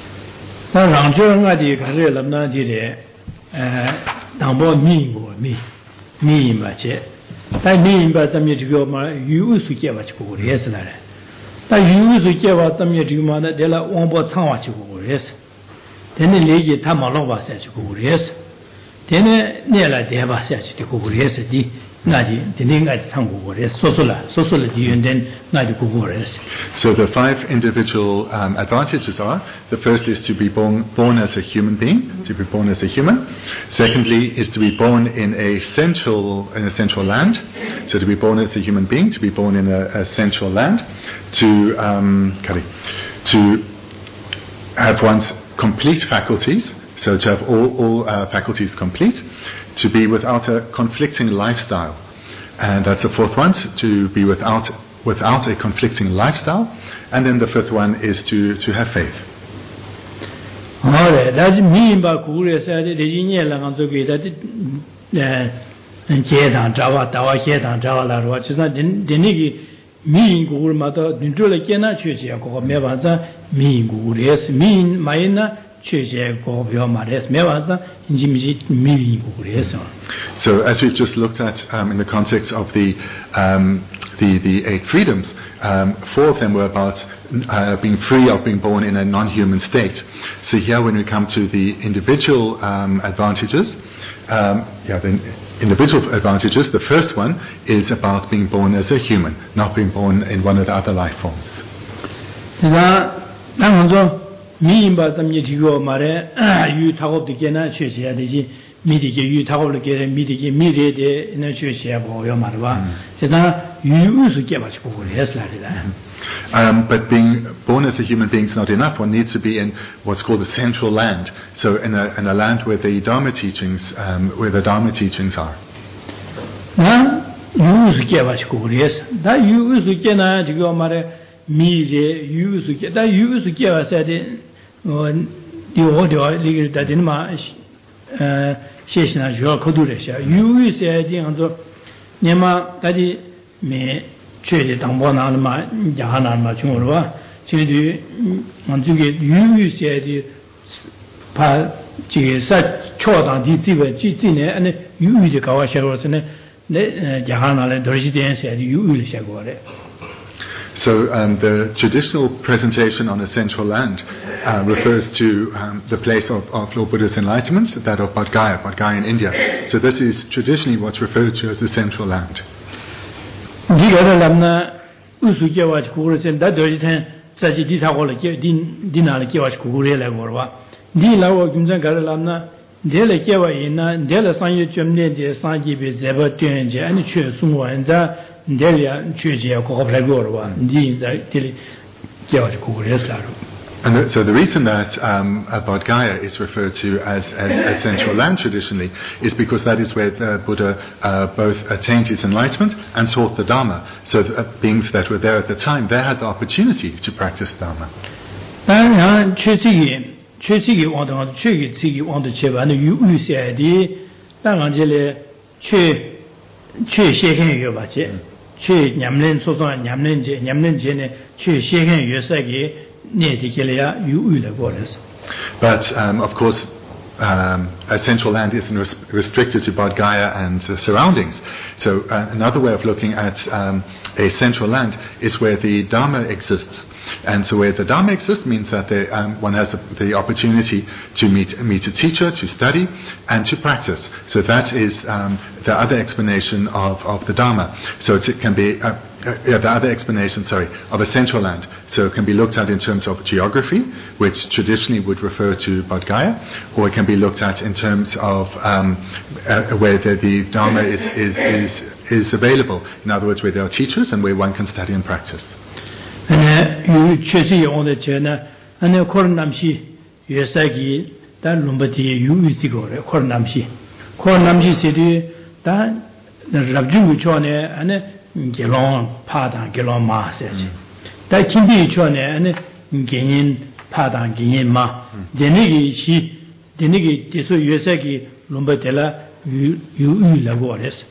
So the five individual um, advantages are: the first is to be born born as a human being, to be born as a human. Secondly is to be born in a central in a central land, so to be born as a human being, to be born in a, a central land, to um, to have one's complete faculties, so to have all all uh, faculties complete. To be without a conflicting lifestyle, and that's the fourth one, to be without without a conflicting lifestyle, and then the fifth one is to to have faith. So as we've just looked at um, in the context of the um, the, the eight freedoms, um, four of them were about uh, being free of being born in a non-human state. So here when we come to the individual um, advantages, um, yeah, the individual advantages, the first one is about being born as a human, not being born in one of the other life forms. 미인바 담ye 지고 말에 유 타고도 게나 최시야 되지 미디게 유 타고를 게래 미디게 미래데 나 최시야 보여 말봐 제가 유우스 깨가지고 그랬을라리다. Um, but being born as a human being is not enough. One needs to be in what's called the central land. So in a in a land where the Dharma teachings, um, where the Dharma teachings are. 나 유우스 깨가지고 그랬어. 나 유우스 깨나 지고 말에 미래 유우스 깨. 나 유우스 깨와서 돼. 어, 디오디오 리그 다든마 어, 시시나 저 코두레샤 유유세 디한도 네마 다디 메 최대 당보나마 야하나마 중으로와 제디 만주게 유유세디 파 지게사 초당 디지베 지지네 아니 유유지 가와셔로스네 네 야하나레 더지덴세디 유유르샤고레. So um, the traditional presentation on a central land uh, refers to um, the place of, of Lord Buddha's enlightenment, that of Bodh Gaya, Bodh Gaya in India. So this is traditionally what's referred to as the central land. And the, so the reason that um, Bodh Gaya is referred to as, as, as central land traditionally is because that is where the Buddha uh, both attained his enlightenment and taught the Dharma. So the uh, beings that were there at the time, they had the opportunity to practice Dharma. But um, of course, um, a central land isn't res- restricted to Bodh Gaya and the surroundings. So uh, another way of looking at um, a central land is where the Dharma exists. And so where the Dharma exists means that they, um, one has the, the opportunity to meet, meet a teacher, to study, and to practice. So that is um, the other explanation of, of the Dharma. So it's, it can be uh, uh, the other explanation, sorry, of a central land. So it can be looked at in terms of geography, which traditionally would refer to Bodh Gaya, or it can be looked at in terms of um, uh, where the, the Dharma is, is, is, is available. In other words, where there are teachers and where one can study and practice. yu chesi yong de che na ane khor namshi yesa gi da lumbati yu yu si go re khor namshi khor namshi se de da rabjung gu cho ne ane gelong pa da gelong ma se ji da kimbi cho ne ane genin pa da genin ma de ne gi shi de ne gi de so yesa gi lumbati la yu yu la go res.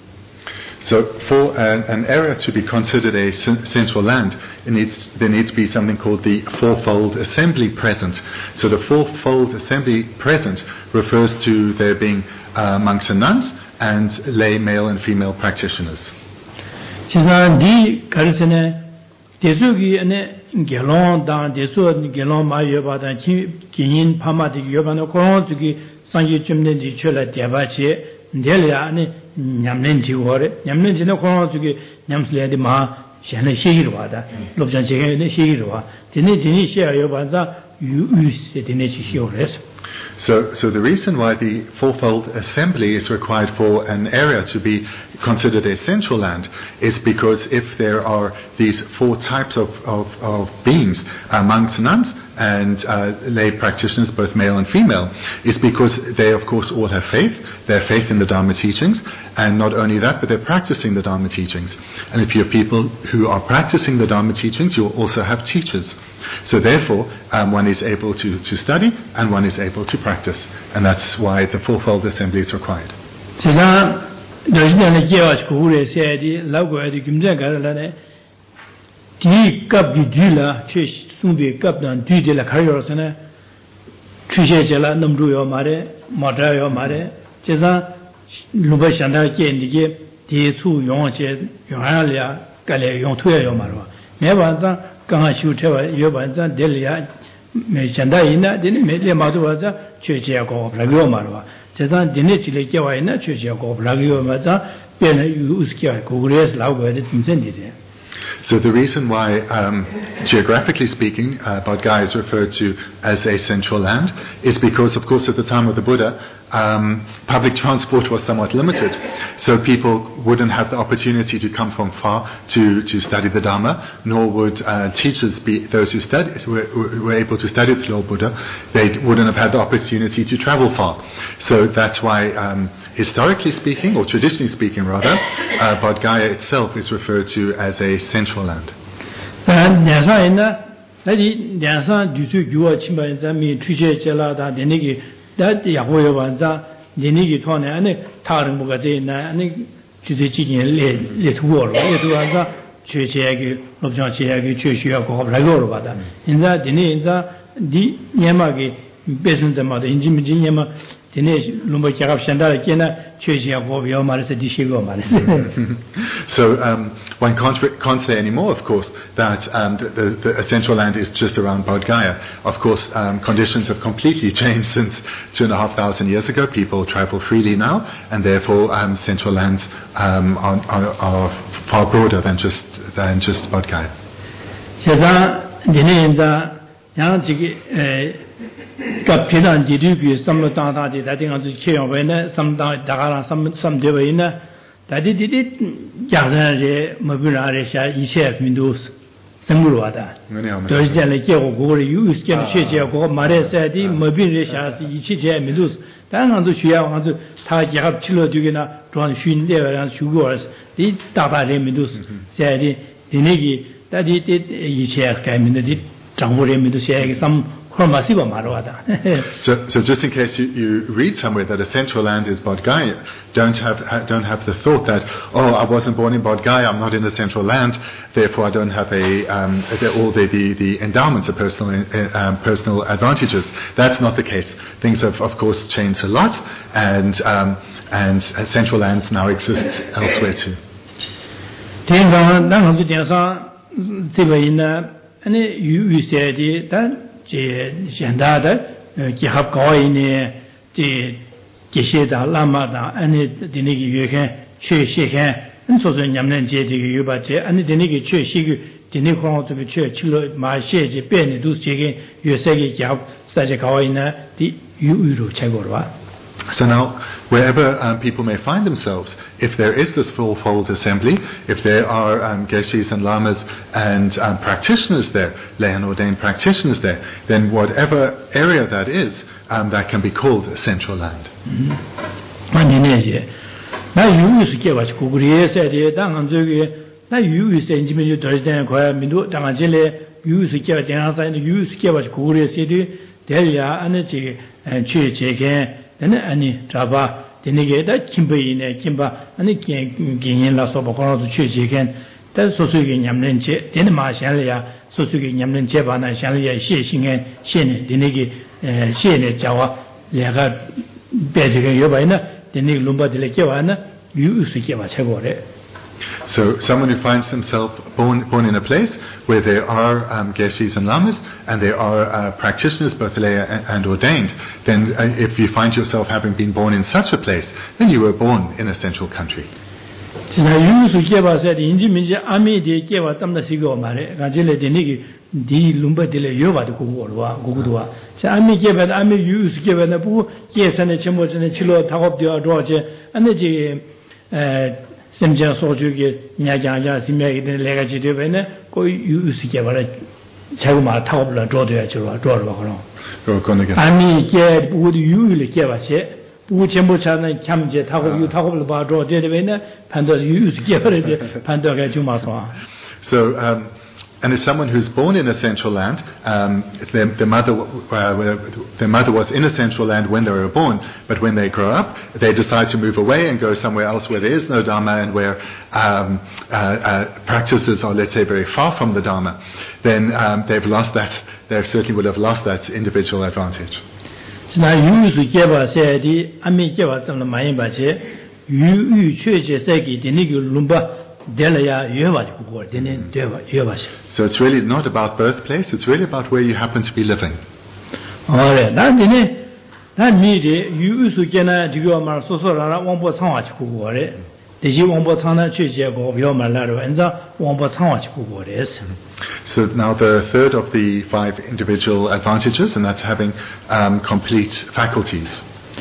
So for an, an area to be considered a central land, it needs, there needs to be something called the fourfold assembly present. So the fourfold assembly present refers to there being uh, monks and nuns and lay male and female practitioners. 지상 디 가르스네 대수기 안에 gelong dan 대수 gelong 마 여바다 진인 파마디 여바노 코로즈기 상기 좀네 지철라 대바치 내려야 안에 냠는 지고래 냠는 지는 코로나 쪽에 냠슬래디 마 샤네 시기로 와다 롭장 제게 시기로 와 디네 디니 시야요 반자 유유세 디네 시시오레스. So, so the reason why the fourfold assembly is required for an area to be considered a central land is because if there are these four types of, of, of beings, uh, monks and nuns, and uh, lay practitioners, both male and female, is because they, of course, all have faith. They have faith in the Dharma teachings, and not only that, but they're practicing the Dharma teachings. And if you're people who are practicing the Dharma teachings, you'll also have teachers. So therefore, um, one is able to, to study, and one is able to practice. And that's why the fourfold assembly is required. Di kap gi du la che sumbe kap dan du de la khar sene chuje je la namru yo mare mata yo mare je sa lu ba shan da je ni ge de su yong che yong ya lia ka le yong thu yo ma ro me ba za ka shu the ba yo ba za de lia me shan da yin na de ni me le ma do ba za chue che ko la yo ma ro je sa de ni chi le je wa yin na chue che ko la yo ma za pe na yu us kya ko res la go de tin sen de de. So the reason why, um, geographically speaking, uh, Bodh Gaya is referred to as a central land is because, of course, at the time of the Buddha, um, public transport was somewhat limited. So people wouldn't have the opportunity to come from far to, to study the Dharma, nor would uh, teachers be, those who studied, were, were able to study the Lord Buddha, they wouldn't have had the opportunity to travel far. So that's why, um, historically speaking, or traditionally speaking rather, uh, Bodh Gaya itself is referred to as a central land. that Yahweh Wanza, the Nigi Tone, and a Taran Bugazina, and a Chichi Letuor, Letuanza, Chichiagi, Lobjanchiagi, Chichiago, Ragorvada. In that, the Ninza, the Yamagi, Besons and Mother, in Jim Jinama, the nation Lumbakarab Shandara Kena, Chichiago, Yomaris, Dishigo Maris. So um, one can't, can't say anymore, of course, that um, the, the, the central land is just around Bodh Gaya. Of course, um, conditions have completely changed since two and a half thousand years ago. People travel freely now, and therefore um, central lands um, are, are, are far broader than just than just Bodh Gaya. Kapitan Didugu, some Tata did that thing on the chair of Vena, some Dagara, some some Devina, that did it Yazare, Mabuna, Ishef, Mindus, Samurada. There's Jaleko, go, you can share go, Mare said, Mabin, Ichi, Mindus. Then on the Shia, on the Tajab Chilo Dugina, John Shin there and Sugars, the Tata Remidus, said the Negi, that it did Ishef came in the Jangore Midus, some. so, so just in case you, you read somewhere that a central land is Bodh Gaya, don't have ha, don't have the thought that, oh, I wasn't born in Bodh Gaya, I'm not in the central land, therefore I don't have a um, all the, the, the endowments of personal um, personal advantages. That's not the case. Things have, of course, changed a lot, and um, and central lands now exist elsewhere too. 제 젠다다 기합 거인의 제 계시다 라마다 아니 되는게 요게 최시해 소소 냠는 제되게 요바제 아니 되는게 최시기 되는 거도 최 칠로 마셰지 변이도 제게 요세게 잡 사제 거인의 디 유유로 최고로 와. So now, wherever um, people may find themselves, if there is this fourfold assembly, if there are um, geshis and lamas and um, practitioners there, lay and ordained practitioners there, then whatever area that is, um, that can be called a central land. 네 아니 잡아 되네게다 김베이네 김바 아니 긴긴라 소보고도 취지겐 다 소수게 냠는제 되는 마샬이야 소수게 냠는제 바나 샬이야 시신에 신에 되네게 신에 자와 내가 배되게 여바이나 되네 룸바들에 깨와나 유우스게 와 최고래. So someone who finds himself born, born in a place where there are um, geshis and lamas and there are uh, practitioners, both lay and, and ordained, then uh, if you find yourself having been born in such a place, then you were born in a central country. 심지어 소주게 냐자자 심야기들 내가 지도에는 거의 유스게 말아 자고 말 타고 불러 줘도야 저러 줘러 그럼 아니 이게 우리 유일을 깨봐세 부 전부 차는 참제 타고 유 타고 불러 봐 줘도에는 판도 유스게 버리데 판도가 좀 와서 So um and as someone who's born in a central land, um, their, their mother, uh, their mother was in a central land when they were born, but when they grow up, they decide to move away and go somewhere else where there is no Dharma and where um, uh, uh, practices are, let's say, very far from the Dharma. Then um, they've lost that. They certainly would have lost that individual advantage. So it's really not about birthplace, it's really about where you happen to be living. So now the third of the five individual advantages, and that's having um, complete faculties.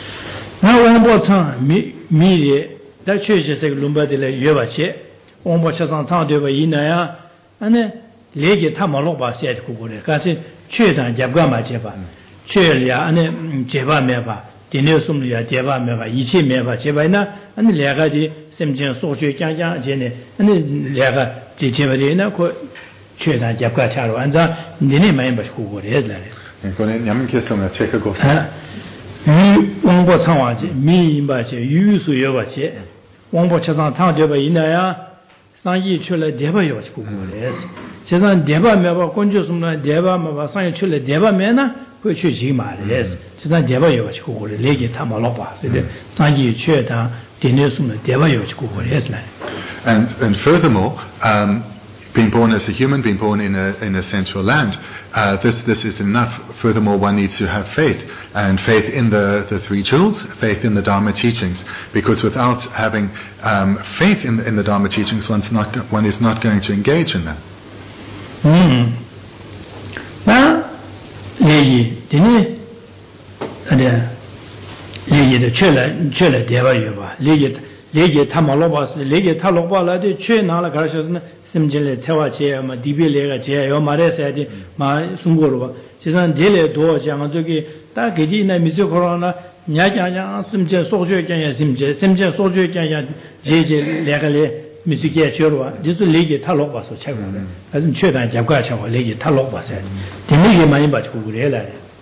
원보차상 상대가 있나야 안에 레게 타마로바 세트 고고래 같이 최단 잡가 맞제바 최리아 안에 제바메바 디네스움리아 제바메바 이치메바 제바이나 안에 레가디 심진 소주 짱짱 제네 안에 레가 제제바리나 그 최단 잡가 차로 앉아 니네 많이 봐 고고래라래 이거는 냠께서는 체크고 사 원보창와지 미인바제 유수여바제 원보차상 상대가 있나야 상이 출래 대바요 고고래스 제가 대바메바 건조스나 대바메바 상이 출래 대바메나 그 취지 말레스 제가 대바요 고고래 레게 타마로바 근데 상이 최다 디네스나 대바요 고고래스 And and furthermore um being born as a human, being born in a in a central land, uh, this this is enough. Furthermore, one needs to have faith, and faith in the, the three jewels, faith in the Dharma teachings. Because without having um, faith in the, in the Dharma teachings, one's not one is not going to engage in them. Hmm. Now, leji dini, ada leji de chöle chöle deva yoba, leji leji tamaloba, leji taloba la de chö na la karashasna. 심질에 채와제 뭐 디빌레가 제요 말해서야지 마 숨고로 지선 딜레 도장 저기 딱 그지나 미스코로나 냐냐냐 심제 소주견야 심제 심제 소주견야 제제 레가레 미스게 쳐로 지수 레게 탈로 봐서 채고 그래서 최단 잡과 채고 레게 탈로 봐서 되게 많이 받고 그래라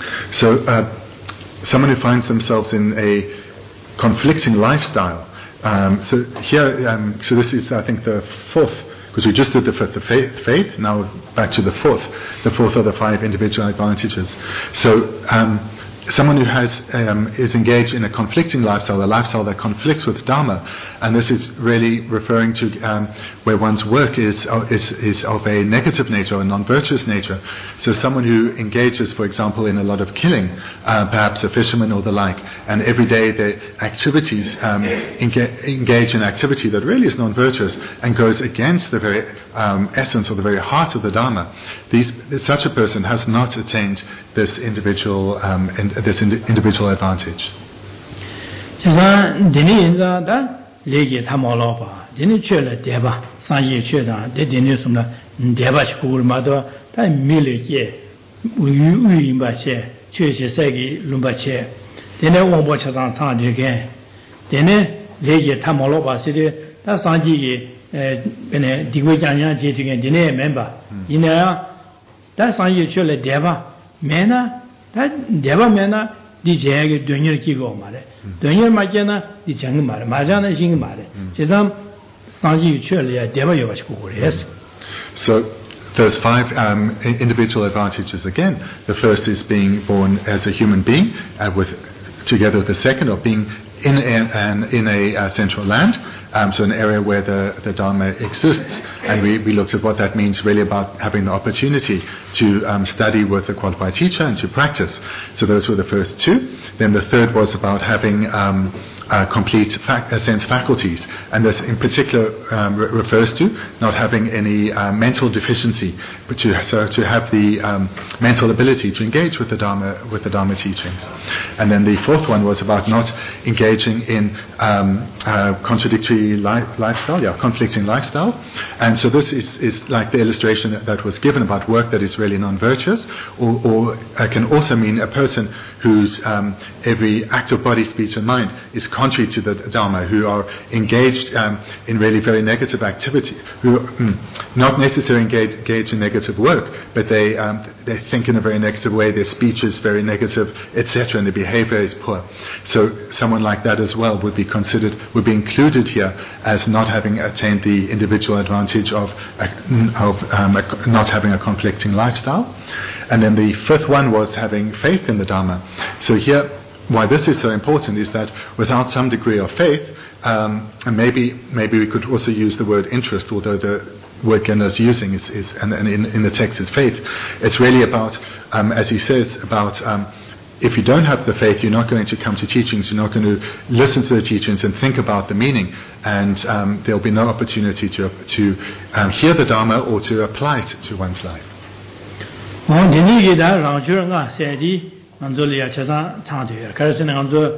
So uh, someone who finds themselves in a conflicting lifestyle. Um, so here, um, so this is, I think, the fourth, because we just did the fifth, the faith, faith, now back to the fourth. The fourth are the five individual advantages. So um, someone who has um, is engaged in a conflicting lifestyle, a lifestyle that conflicts with Dharma, and this is really referring to um, where one's work is, uh, is is of a negative nature, a non-virtuous nature. So someone who engages, for example, in a lot of killing, uh, perhaps a fisherman or the like, and every day their activities um, enga- engage in activity that really is non-virtuous and goes against the very um, essence or the very heart of the Dharma. These, such a person has not attained this individual um, and this indi- individual advantage. 다 대바면은 디 제게 돈을 끼고 말해. 돈을 맞잖아. 디 장이 말해. 맞잖아 신이 말해. 제가 상지 처리야 대바여 가지고 그래서. So there's five um, individual advantages again. The first is being born as a human being, uh, with together with the second of being in a, an, in a uh, central land, um, so an area where the, the Dharma exists, and we, we looked at what that means really about having the opportunity to um, study with a qualified teacher and to practice. So those were the first two. Then the third was about having um, uh, complete fac- uh, sense faculties, and this in particular um, re- refers to not having any uh, mental deficiency, but to, so to have the um, mental ability to engage with the Dharma with the Dharma teachings. And then the fourth one was about not engaging in um, uh, contradictory li- lifestyle, yeah, conflicting lifestyle. And so this is, is like the illustration that, that was given about work that is really non-virtuous, or, or uh, can also mean a person whose um, every act of body, speech and mind is contrary to the Dharma, who are engaged um, in really very negative activity, who mm, not necessarily engage, engage in negative work, but they um, they think in a very negative way, their speech is very negative, et cetera, and their behavior is poor. So someone like that as well would be considered, would be included here as not having attained the individual advantage of, of um, a, not having a conflicting lifestyle. And then the fifth one was having faith in the Dharma. So here, why this is so important is that without some degree of faith, um, and maybe maybe we could also use the word interest, although the word Genda is using is, is and, and in, in the text is faith. It's really about, um, as he says, about um, if you don't have the faith, you're not going to come to teachings, you're not going to listen to the teachings and think about the meaning, and um, there'll be no opportunity to to um, hear the Dharma or to apply it to one's life. 안돌이야 제가 차대요. 그래서 내가 또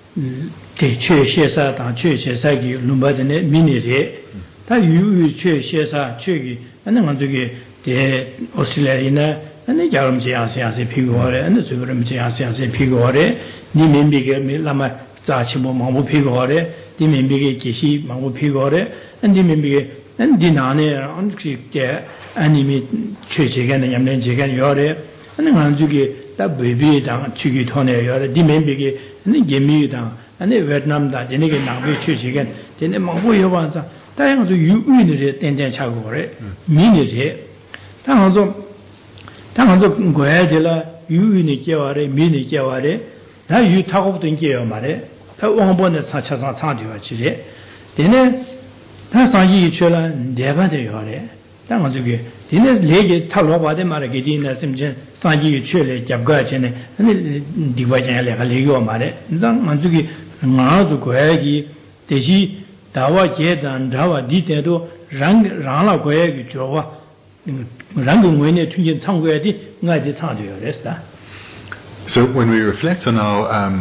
대최시사 당 최시사기 lumba드네 미니제 다 유유 최시사 최기 안는 저기 대 오스트레일리아나 안에 자름 제한세한세 피고래 안에 저그럼 제한세한세 피고래 니민비게 밀라마 자치모 망부 피고래 니민비게 계시 망부 피고래 안디민비게 안디나네 안식게 아니미 최제간의 냠낸 제간 요래 안는 안주기 다 베비당 취기 토네요. 디멘비게 니 게미당 아니 베트남다 제네게 나베 취지게 제네 망고 여반자 다양한 유의들이 땡땡 차고 그래. 미니제 당한도 당한도 고야들라 유의니 깨와래 미니 깨와래 다 유타고부터 인게요 말에 다 왕본의 사차상 상디와 지제 되네 다 상지 출라 내바대요래 당한도게 되네 레게 탈로바데 말게 디나 심진 상지 출래 잡가체네 아니 디바장에 레요 말에 당 만주기 나도 고야기 대시 다와 제단 다와 디테도 랑 랑라 고야기 줘와 랑공원에 튕긴 창고야디 나지 창돼요 됐다. So when we reflect on our um,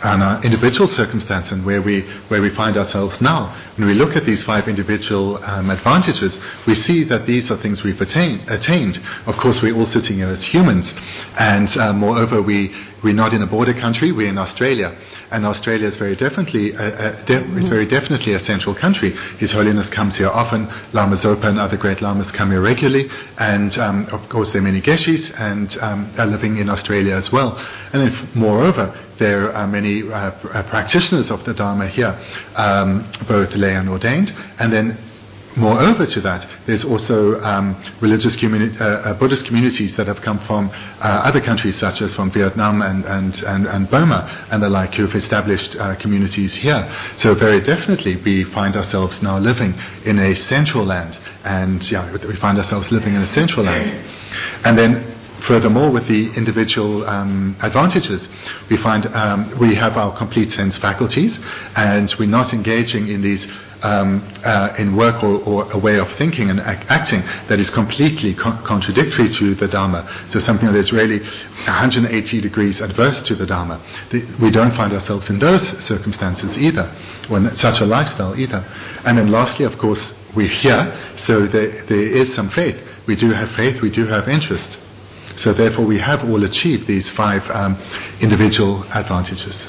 on our individual circumstance and where we where we find ourselves now. When we look at these five individual um, advantages, we see that these are things we've attain, attained. Of course, we're all sitting here as humans, and uh, moreover, we we're not in a border country. We're in Australia, and Australia is very definitely a, a de- is very definitely a central country. His Holiness comes here often. Lama Zopa and other great lamas come here regularly, and um, of course, there are many Geshis and um, are living in Australia as well. And then, f- moreover, there are many uh, pr- uh, practitioners of the Dharma here, um, both lay and ordained, and then moreover to that, there's also um, religious communi- uh, uh, Buddhist communities that have come from uh, other countries, such as from Vietnam and, and, and, and Burma and the like, who have established uh, communities here. So very definitely we find ourselves now living in a central land, and yeah, we find ourselves living in a central land. And then furthermore, with the individual um, advantages, we find um, we have our complete sense faculties, and we're not engaging in these um, uh, in work or, or a way of thinking and ac- acting that is completely co- contradictory to the Dharma. So something that is really one hundred eighty degrees adverse to the Dharma. The, we don't find ourselves in those circumstances either, or in such a lifestyle either. And then lastly, of course, we're here, so there, there is some faith. We do have faith, we do have interest. So therefore we have all achieved these five um, individual advantages.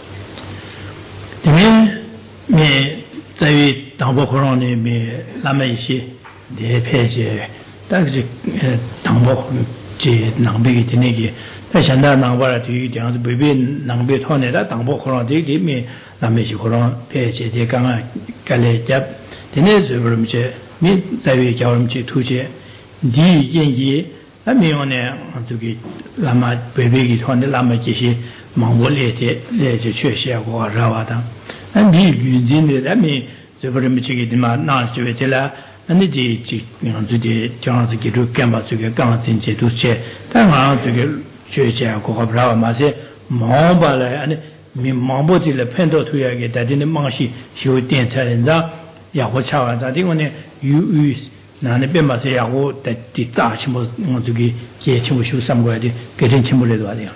Lamione antuki lama bebegi thonde lama kishi mangole te le je cheshe ko rawada andi yunjin de lami zebere michigi dima na chwe tela andi ji ji ngantu de chance ki ru kamba suge gang tin che tu che ta ma tu ge cheshe ko rawa ma se mamba le ani mi mambo ti le phendo tu ya ge da de ma shi shu dian cha ren za ya ho cha wa za de ne yu yu 나는 뱀마세야고 대 짜치모 저기 제치모슈 삼고야지 그런 침물에도 와요.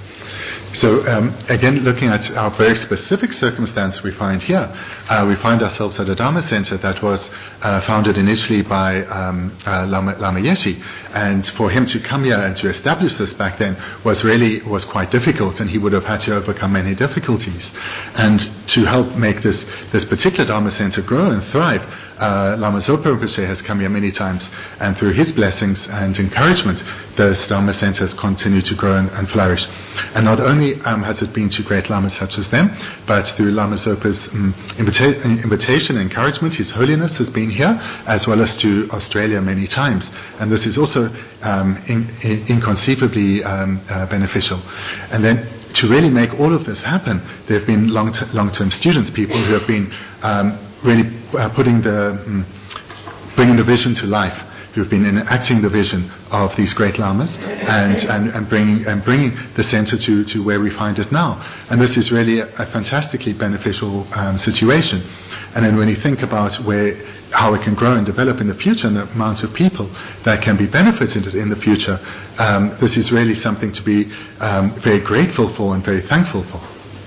So um, again, looking at our very specific circumstance we find here, uh, we find ourselves at a Dharma center that was uh, founded initially by um, uh, Lama, Lama Yeshe, and for him to come here and to establish this back then was really was quite difficult, and he would have had to overcome many difficulties. And to help make this this particular Dharma center grow and thrive, uh, Lama Zopa Rinpoche has come here many times, and through his blessings and encouragement, this Dharma center has continued to grow and, and flourish. And not only Um, has it been to great lamas such as them, but through Lama Zopa's um, invita- invitation and encouragement, His Holiness has been here, as well as to Australia many times. And this is also um, in, in, inconceivably um, uh, beneficial. And then to really make all of this happen, there have been long t- long-term students, people who have been um, really uh, putting the, um, bringing the vision to life, who have been enacting the vision of these great lamas and, and, and bringing and bringing the center to, to where we find it now. And this is really a, a fantastically beneficial um, situation. And then when you think about where how it can grow and develop in the future and the amount of people that can be benefited in the future, um, this is really something to be um, very grateful for and very thankful for.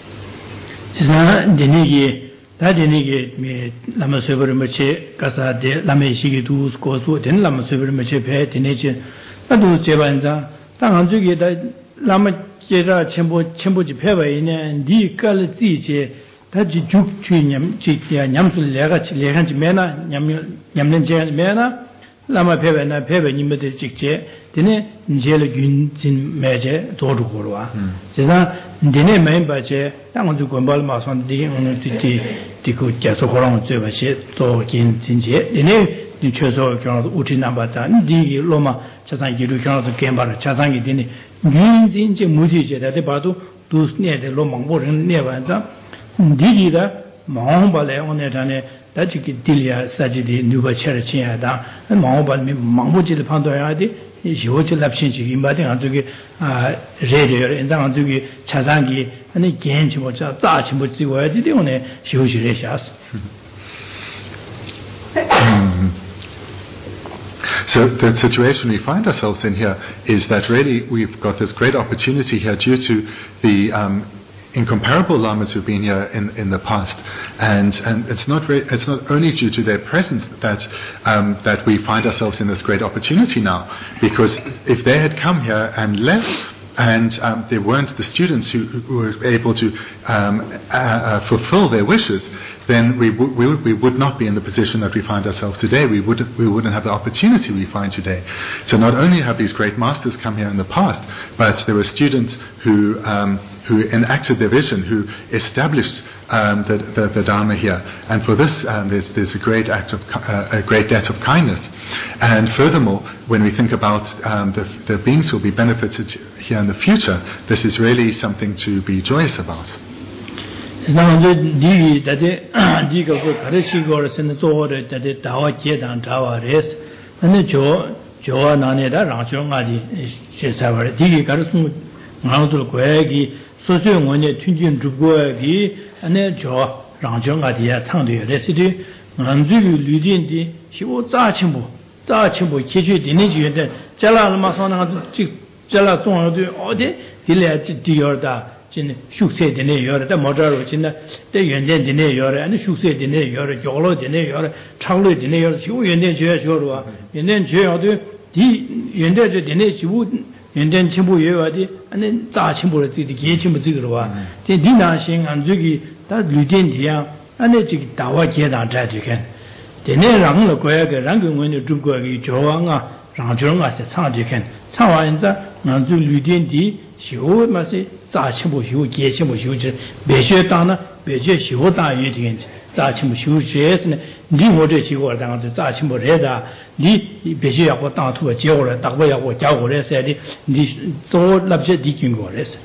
다진이게 미 라마 세버를 마치 가사데 라메 시기 두스 고수 된 라마 세버를 마치 배 되네지 나도 제반자 당한 쪽에다 라마 제라 첨부 첨부지 배가 있네 니깔 지제 다지 죽취냠 지야 냠술 내가 내한지 매나 냠 냠는 제 매나 라마 배배나 배배 님들 직제 되네 이제를 균진 매제 도르고로와 제가 되네 멤버제 당한도 권발 마선 되게 오늘 뒤뒤 디고 계속 그런 저것이 또 긴진제 되네 니 최소 경우도 우티 남바다 니 로마 자산 기루 경우도 gem바를 자산이 되네 균진제 무지제다 봐도 두스네데 로망보는 내반자 니기다 마음발에 오늘 전에 다지기 딜리아 사지디 누바체를 치야다 마음발미 망보지를 판도해야 돼 요치 납신지 임바딩 안쪽에 아 레레 인상 안쪽에 차상기 아니 괜히 뭐자 짜치 뭐 찍어야 돼 때문에 요치를 샤스 So the situation we find ourselves in here is that really we've got this great opportunity here due to the um, incomparable lamas who've been here in, in the past, and and it's not re- it's not only due to their presence that um, that we find ourselves in this great opportunity now, because if they had come here and left, and um, there weren't the students who, who were able to um, uh, uh, fulfill their wishes, then we, w- we, w- we would not be in the position that we find ourselves today. We, would, we wouldn't have the opportunity we find today. So not only have these great masters come here in the past, but there were students who um, who enacted their vision, who established um, the, the, the Dharma here. And for this, um, there's, there's a great act of uh, a great debt of kindness. And furthermore, when we think about um, the, the beings who will be benefited here in the future, this is really something to be joyous about. so so ngone tunjin dugo gi ane jo rangjong ga dia chang de re si de ngam ju lu din di shi wo za qing bu za qing bu qi ju de ne ji de jia la ma song na ji jia la zong de o de di le ji di yor da jin shu se de ne yor da mo zha ro jin de de yuan dian de ne yor ane shu se de ne yor jiao lo de ne yor chang lu de ne yor shi wo yuan dian jue xiu luo yuan dian jue yao de di yuan dian de ne ji wu原点清不越的，那杂清不的这个也清不这个了哇。这领导性按这个他旅店的呀，按那这个大外街上在这看，这那让了过个让个我们中国的交往啊，让交啊是唱这看，唱完之后按这旅店的修嘛是杂清不修，街清不修是，别学当呢，别学修当也这样子。杂清不修学是呢，你我这几个当时杂清不来的，你必须要我当土接过来，当我要我教过来噻的，你做那些地经过来噻。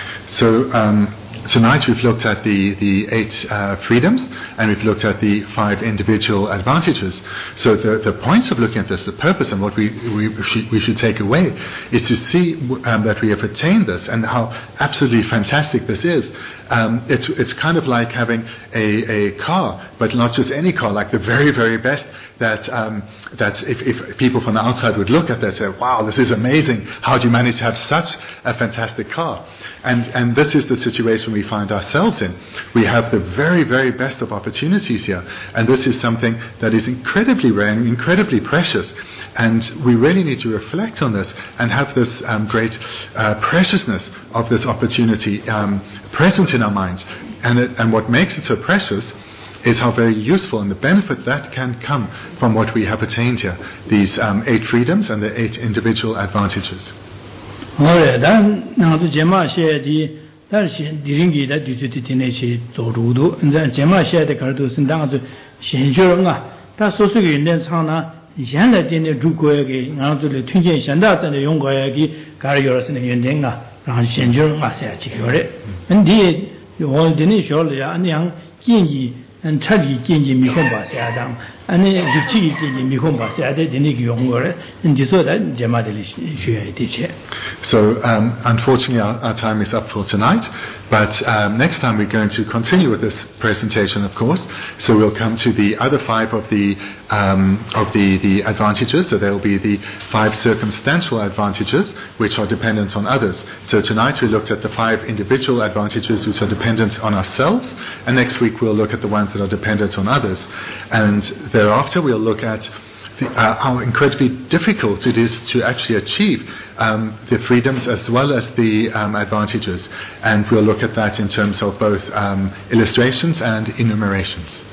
So um, tonight we've looked at the, the eight uh, freedoms, and we've looked at the five individual advantages. So the, the points of looking at this, the purpose and what we, we, should, we should take away is to see um, that we have attained this and how absolutely fantastic this is. Um, it's, it's kind of like having a, a car, but not just any car, like the very, very best that, um, that if, if people from the outside would look at that and say, wow, this is amazing. How do you manage to have such a fantastic car? And, and this is the situation we find ourselves in. We have the very, very best of opportunities here. And this is something that is incredibly rare and incredibly precious. And we really need to reflect on this and have this um, great uh, preciousness of this opportunity um, present in our minds. And, it, and what makes it so precious is how very useful and the benefit that can come from what we have attained here, these um, eight freedoms and the eight individual advantages. 好嘞，但那是节目写的，但是敌人给的就是对对那些做主导，那节目写的可能都是当时现学人啊，他所属的人的厂呢，现在的那中国给，然后这里推荐现在在的用国给，搞有是那原点啊，然后现学人啊写几个嘞，问题我的那学了呀，那样建议。and Charlie Genji Mikomba Sadam, and then the Chi Genji Mikomba Sad, the Nigiongore, and disorder Jamadeli teacher. So, um, unfortunately, our, our time is up for tonight, but um, next time we're going to continue with this presentation, of course. So, we'll come to the other five of the um, of the, the advantages. So, there will be the five circumstantial advantages, which are dependent on others. So, tonight we looked at the five individual advantages, which are dependent on ourselves, and next week we'll look at the ones that are dependent on others. And thereafter we'll look at the, uh, how incredibly difficult it is to actually achieve um, the freedoms as well as the um, advantages. And we'll look at that in terms of both um, illustrations and enumerations.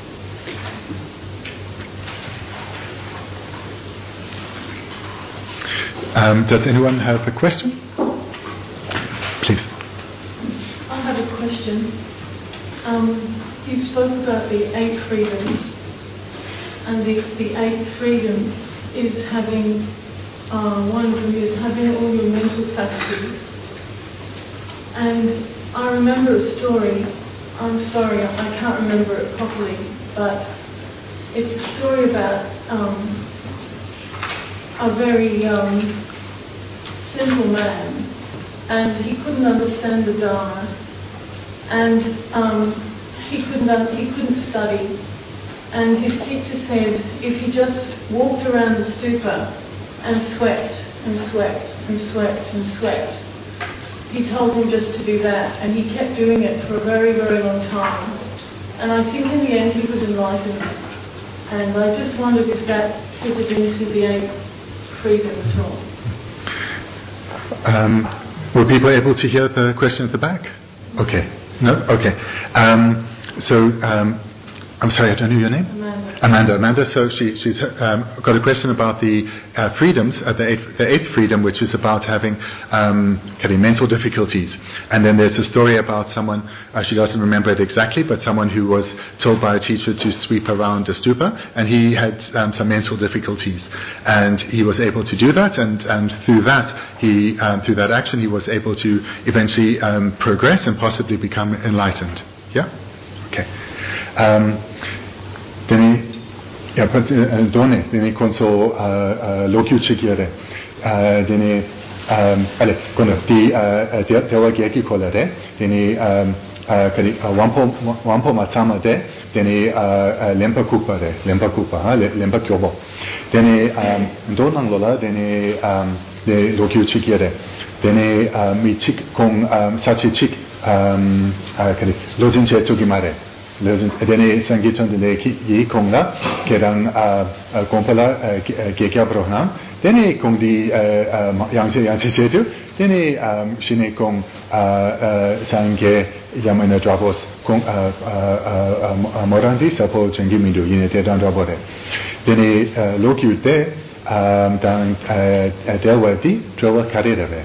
Um, does anyone have a question? Please. I have a question. Um, You spoke about the eight freedoms, and the, the eighth freedom is having, uh, one of them is having all your mental faculties. And I remember a story, I'm sorry, I can't remember it properly, but it's a story about um, a very um, simple man, and he couldn't understand the Dharma, and um, He couldn't, he couldn't study, and his teacher said if he just walked around the stupa and swept and swept and swept and swept, he told him just to do that, and he kept doing it for a very, very long time. And I think in the end he was enlightened. And I just wondered if that fitted into the eighth freedom at all. Um, were people able to hear the question at the back? Okay. No? Okay. Um, so, um, I'm sorry, I don't know your name? Amanda. Amanda. Amanda, so she, she's um, got a question about the uh, freedoms, uh, the, eighth, the eighth freedom, which is about having um, having mental difficulties. And then there's a story about someone, uh, she doesn't remember it exactly, but someone who was told by a teacher to sweep around a stupa, and he had um, some mental difficulties. And he was able to do that, and, and through that, he um, through that action, he was able to eventually um, progress and possibly become enlightened. Yeah? Okay. Um, Deni, ja, done, deni konso lokyu chikiere, deni, ale, kono di tewa geki kolere, deni kari wampo wampo matsama de, deni lempa kupa de, lempa kupa, ha, lempa kyobo, deni donang lola, deni de lokyu chikiere, deni mi chik kong sachi chik, kari lojin che tsugimare. Dene sangiton de yi kongla kerang kompala gekya program dene kong di yangse yangse chetu dene shine kong sange yamana drabos kong morandi sapo changi mindu yine te dan drabore dene lokyu te dan delwati drawa karera be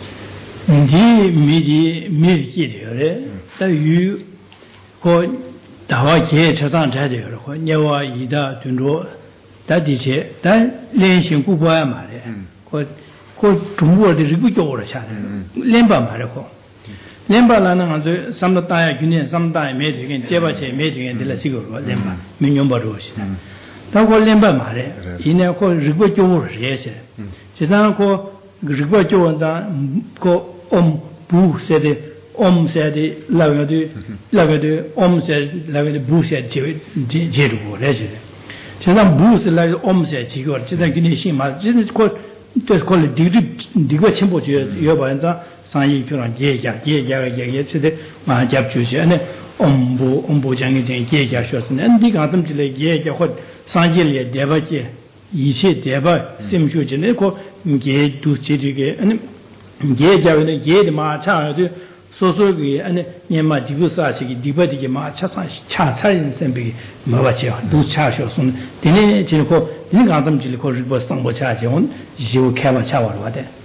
ndi mi mi ji de ta yu ko dawa je chadang zai de ro nyewa yi da dun zhuo da di che dan lian xing gu guan ma de ko ko zhongguo de ri gu jiu le xia de lian ba ma de ko lian ba la na de sam da da ya jun nian sam da ya me de gen jie ba che me de gen de la xi ge ro lian ba min yong ba zhuo xi da ko lian ba ma de yi ne ko ri gu jiu ro ye xie ji zang ko ri gu jiu da ko om bu se de Om said the Lavadu Lavadu Om said Lavadu Boo said Jeru, resident. Chazam Boo said like Om said Chigor, Chidankinishima, just called just call it Digwa Chimbo Yobanza, Sanyi Kuran, Jeja, Jeja, yesterday, my Jap Chushi, and Ombo, Ombo Jangin, Jeja shots, and dig at them to like Jeja, what Sanjilia, Devaje, Yishi, Deva, Sim Chujaneko, Jay to Chidige, and Jeja, and Jed Marcha. So so ge ane nyama dibu sa chi gi diba di ge ma cha sa cha cha yin sen bi ma ba che du cha sho sun de ne ji ko ni ga dam ji ko ri bo sang bo cha ji on ji wo kha ba cha wa wa de.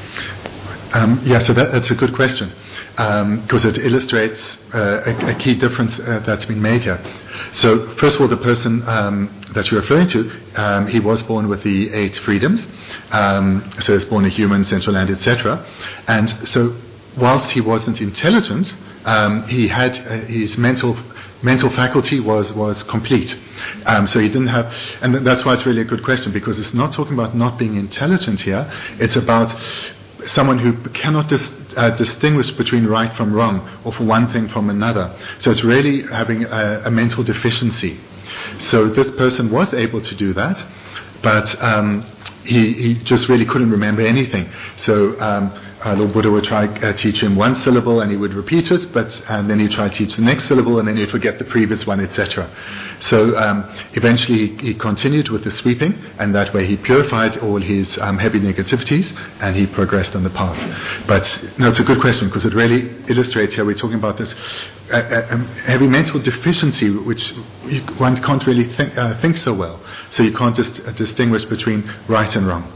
Um, yeah, so that, that's a good question, because um, it illustrates uh, a, a key difference uh, that's been made here. So, first of all, the person um, that you're referring to, um, he was born with the eight freedoms, um, so he was born a human, central land, et cetera. And so, whilst he wasn't intelligent, um, he had uh, his mental mental faculty was was complete. Um, so he didn't have, and that's why it's really a good question, because it's not talking about not being intelligent here. It's about someone who cannot dis, uh, distinguish between right from wrong, or from one thing from another. So it's really having a, a mental deficiency. So this person was able to do that, but um, he, he just really couldn't remember anything. So um, uh, Lord Buddha would try to uh, teach him one syllable and he would repeat it, but and then he'd try to teach the next syllable and then he'd forget the previous one, et cetera. So um, eventually he, he continued with the sweeping, and that way he purified all his um, heavy negativities and he progressed on the path. But no, it's a good question, because it really illustrates here we're talking about this uh, uh, um, heavy mental deficiency, which you, one can't really think, uh, think so well. So you can't just uh, distinguish between right and wrong.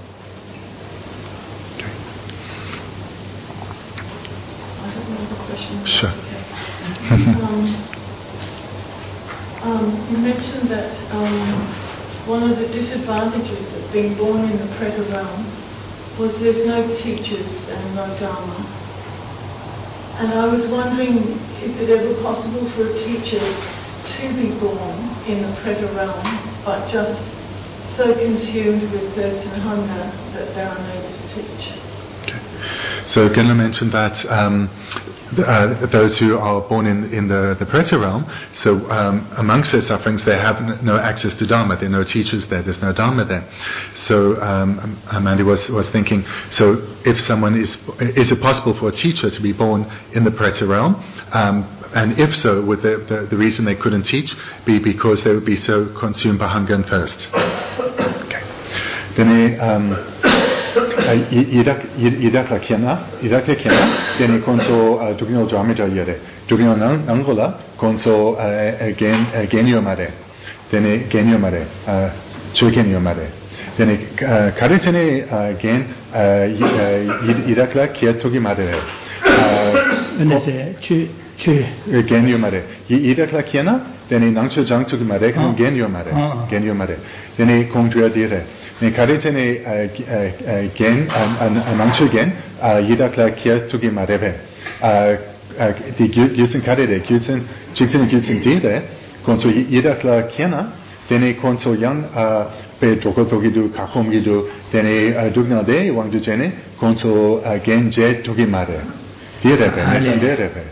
Sure. um, um, you mentioned that um, one of the disadvantages of being born in the Preta realm was there's no teachers and no Dharma. And I was wondering, is it ever possible for a teacher to be born in the Preta realm, but just so consumed with thirst and hunger that they're unable to teach? Okay. So Genla mentioned that um, the, uh, those who are born in, in the, the Preta realm, so um, amongst their sufferings, they have n- no access to Dharma. There are no teachers there. There's no Dharma there. So um, Amanda was, was thinking, so if someone is, is it possible for a teacher to be born in the Preta realm? Um, and if so, would the, the, the reason they couldn't teach be because they would be so consumed by hunger and thirst? Okay. Then um, Irak Irak la kiana Irak la kiana then konso dugino dramita yere dugino nang nangola konso again genio mare then genio mare chugenio mare then karitene again Irak la kiatogi mare and say chu chu genio mare Irak la kiana then nangcho jangchogi mare kan genio mare genio mare then kongtua dire ne karitene gen an nangcho gen Irak la kiatogi mare die Gülsen karite Gülsen Gülsen Gülsen dire konso Irak la kiana dene konso yang pe tokotogidu kakomgidu dene dugnade wangdu jene konso genje togi mare direbe ne direbe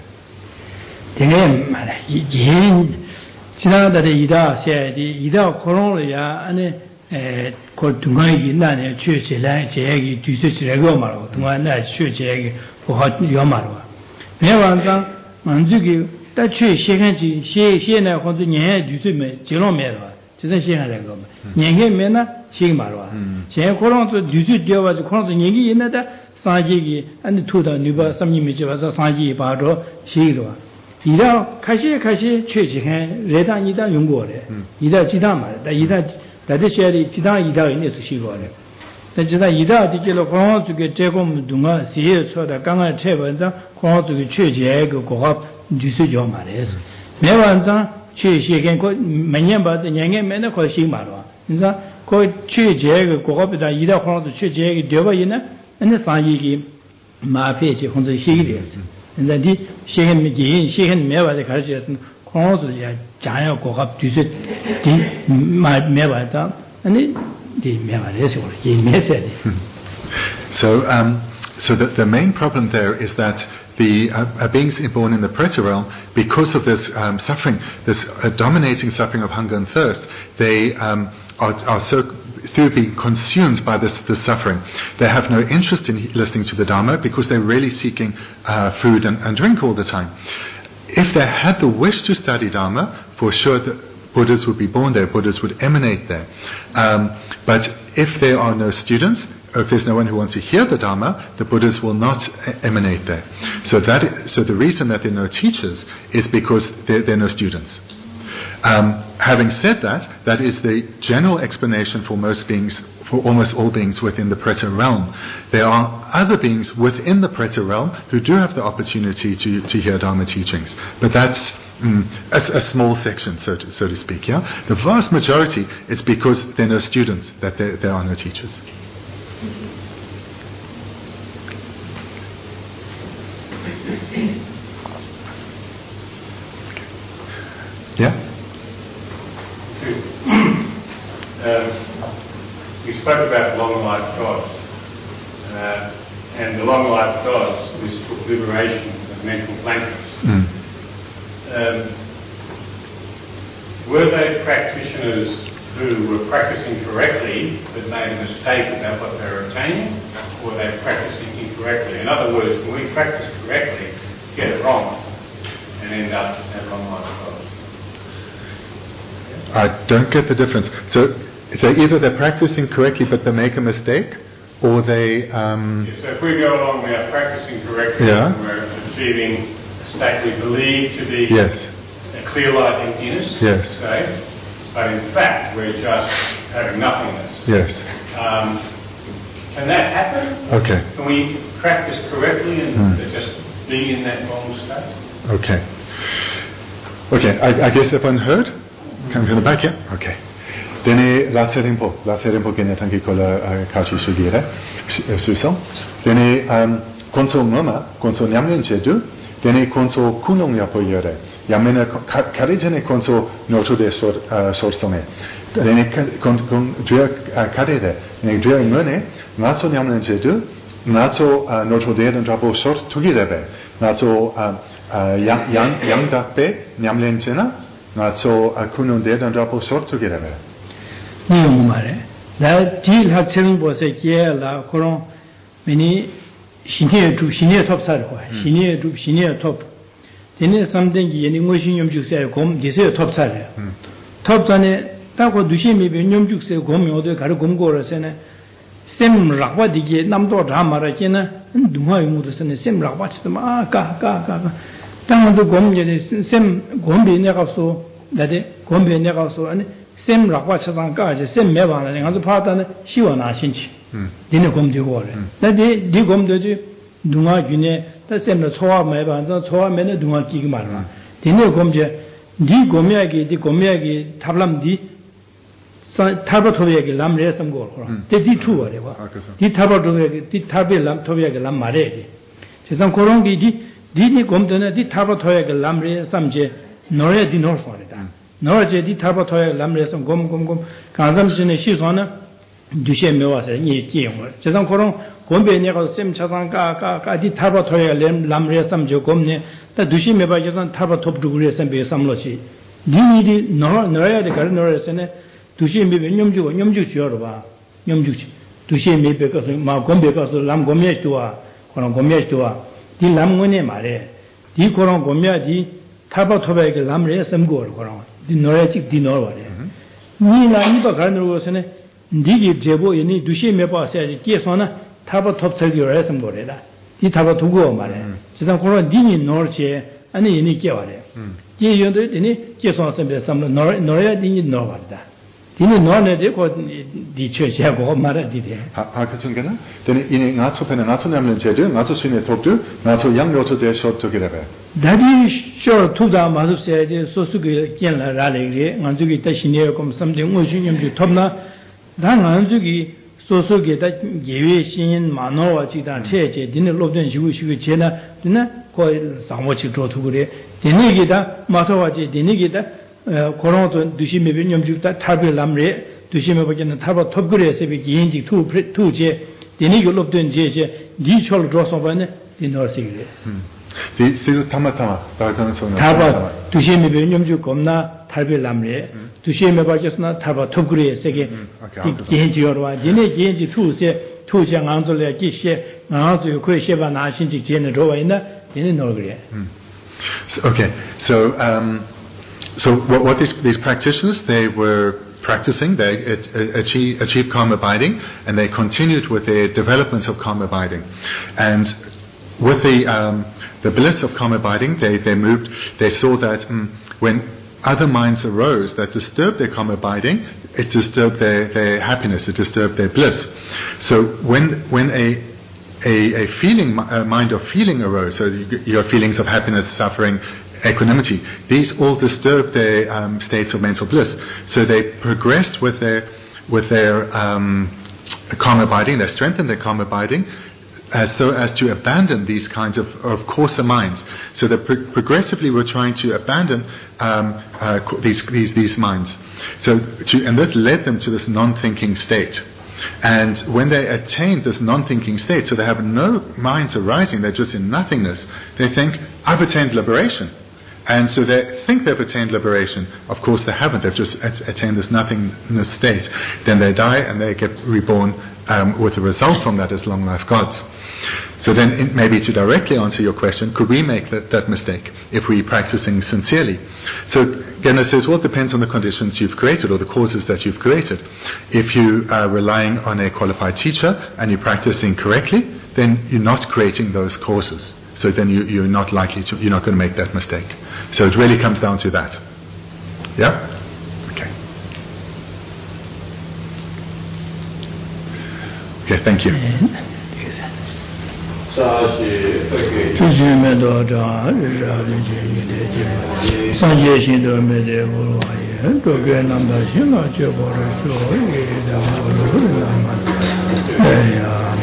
dene mare yin 지나다데 이다 세디 이다 코로나야 안에 에 고등학이 있나네 최제라 제약이 뒤서지라고 말하고 동안에 최제약이 보하 요말로 매완장 만주기 다최 시간지 시시에 혼자 년 뒤서면 제로면로 진짜 시간을 거 년게 맨나 시기 말로 제 코로나도 뒤서 되어가지고 코로나 년기 있나다 사지기 안에 투다 누바 삼님이 집어서 사지 바로 시기로 이다 가시 가시 최지한 레단 이다 용거래 이다 지다 말다 이다 다대셔리 지다 이다 인에서 시거래 다지다 이다 디게로 공화주게 제공 동아 시에 서다 강한 체번자 공화주게 최제 그 고합 뉴스죠 말해서 매완장 최시겐 그 매년 봐도 년에 매년 거시 말아 그러니까 그 최제 그 고합이다 이다 공화주 최제 되어 있나 근데 사이기 마페지 혼자 시기됐어 근데 이 시행 미지 시행 매화에 가르쳐서 공부야 자야 고급 뒤서 디 매화다 아니 디 매화에서 이 메시지. So um so the, the main problem there is that the uh, beings born in the Preta realm, because of this um, suffering, this uh, dominating suffering of hunger and thirst, they um, are, are so through being consumed by this, this suffering, they have no interest in listening to the Dharma because they're really seeking uh, food and, and drink all the time. If they had the wish to study Dharma, for sure the Buddhas would be born there, Buddhas would emanate there. Um, but if there are no students, or if there's no one who wants to hear the Dharma, the Buddhas will not emanate there. So that, so the reason that there are no teachers is because there, there are no students. Um, having said that, that is the general explanation for most beings, for almost all beings within the Preta realm. There are other beings within the Preta realm who do have the opportunity to, to hear Dharma teachings, but that's mm, a, a small section, so to, so to speak. Yeah, the vast majority is because there are no students that there, there are no teachers. Yeah. Um, we spoke about long life gods, uh, and the long life gods was for liberation of mental blankness. Mm. Um, were they practitioners who were practicing correctly but made a mistake about what they were attaining, or were they practicing incorrectly? In other words, when we practice correctly, get it wrong, and end up at long life gods. I don't get the difference. So, so either they're practicing correctly but they make a mistake, or they... Um, yeah, so if we go along, we are practicing correctly, yeah. and we're achieving a state we believe to be yes. a clear light emptiness, yes. say, but in fact we're just having nothingness. Yes. Um, can that happen? Okay. Can we practice correctly and mm. just be in that wrong state? Okay. Okay, I, I guess everyone heard? Come from the back, yeah? Okay. Dene Latse Rinpo, Latse Rinpo Genya Tanki Kola Kachi Sugire, Suso. Dene Konso Mama, Konso Nyamlin Chedu, Dene Konso Kunong Yapo Yere, Yamena Karijane Konso Noto de Sorsome. Dene Kon Drea Karede, Dene Drea Mune, Naso Nyamlin Chedu, 나초 노초데던 잡고 short together. 나초 양 양답배 냠렌체나 나초 쿠논데던 잡고 short together. 네 말에 나 딜 학생 보세 계라 그런 미니 신의 주 신의 톱사를 거. 신의 주 신의 톱. 얘네 삼등기 얘네 무슨 염죽세 곰 디세 톱사래. 톱산에 따고 두심이 염죽세 곰이 어디 가르 곰고라서네 셈 락바디게 남도 다마라케나 누가 이무도서네 셈 락바치도 마까까까 땅도 곰제네 셈 곰비 내가서 나데 곰비 내가서 아니 셈 락바치상 까지 셈 매바나 내가 파다는 시원한 신치 얘네 곰디고 그래 나데 네 곰도지 누가 주네 셈을 소화 매바서 소화 매는 누가 끼기 말아 얘네 곰제 네 곰이야기 네 곰이야기 탑람디 타버 토비에게 람레 섬고 그럼 대디 투어래 봐. 디 타버 토비에게 디 타베 람 토비에게 람 말해. 세상 그런 게 디 디니 곰드네 디 타버 토비에게 람레 섬제 노래 디 노르서다. 노제 디 타버 토비에게 람레 섬 곰곰곰 간삼신의 시선은 두시에 메와서 이 지용. 세상 그런 곰베 내가 셈 차상 까까까 디 타버 토비에게 람레 섬제 곰네 다 두시 메바져선 타버 톱도 그래서 베 섬로시. 니니 노 노래야 돼 가는 노래서네 두시에 매배 염주고 염주 지어로 봐. 염주지. 두시에 매배 가서 마 곰배 가서 람 곰매 도와. 그런 곰매 도와. 이 람문에 말해. 이 그런 곰매디 타바 토바에게 람을 섬고 그런. 이 노래직 디 노래 말해. 니나 이거 가는 거서는 니기 제보 얘니 두시에 매봐서야지 계속나 타바 톱설기를 해서 뭐래다. 이 타바 두고 말해. 지금 그런 니니 노르지 아니 얘니 깨와래. 이 연도 얘니 계속해서 배삼로 노래 노래 니니 노래다. 이는 너네들 곧 디쳐지하고 말아디대. 하하처럼 되는 이는 나초편에 나초냐면 제도 나초신의 톱도 나초 양로초대 쇼트게래. 다리 쇼 투다 마습세에 소수게 견라라레게 만주기 대신에 좀 something 무슨님도 톱나 난 만주기 소수게다 예외 신인 만호와 지단 체제 니네 로든 시고 시고 제나 니네 거 상모치 조투 그래. 니네기다 마소와지 니네기다 그런 두시메 변염죽다 타벨 람레 두시메 버전은 타바 톱그레스 비 기인지 투 투제 데니 요롭된 제제 니철 조서번에 디너시게 디 시르 타마타마 다가는 소나 타바 두시메 변염죽 겁나 타벨 람레 두시메 버전은 타바 톱그레스게 기인지 요로와 디네 기인지 투세 투장 안절레 기셰 나아주 그셰바 나신지 제네 로와이나 디네 노그레 Okay, so um So what, what these, these practitioners, they were practicing, they achieved, achieved calm abiding, and they continued with their development of calm abiding. And with the um, the bliss of calm abiding, they, they moved, they saw that um, when other minds arose that disturbed their calm abiding, it disturbed their, their happiness, it disturbed their bliss. So when when a a, a feeling, a mind of feeling arose, so your feelings of happiness, suffering, equanimity, these all disturb their um, states of mental bliss. So they progressed with their with their um, calm abiding, they strengthened their calm abiding, as so as to abandon these kinds of, of coarser minds. So they pro- progressively were trying to abandon um, uh, these, these these minds. So to, and this led them to this non-thinking state. And when they attained this non-thinking state, so they have no minds arising, they're just in nothingness, they think, I've attained liberation. And so they think they've attained liberation. Of course they haven't, they've just at- attained this nothingness state. Then they die and they get reborn um, with the result from that as long life gods. So then in, maybe to directly answer your question, could we make that, that mistake if we're practicing sincerely? So Genna says, well, it depends on the conditions you've created or the causes that you've created. If you are relying on a qualified teacher and you're practicing correctly, then you're not creating those causes. So then you, you're not likely to, you're not going to make that mistake. So it really comes down to that. Yeah? Okay. Okay, thank you. Yeah.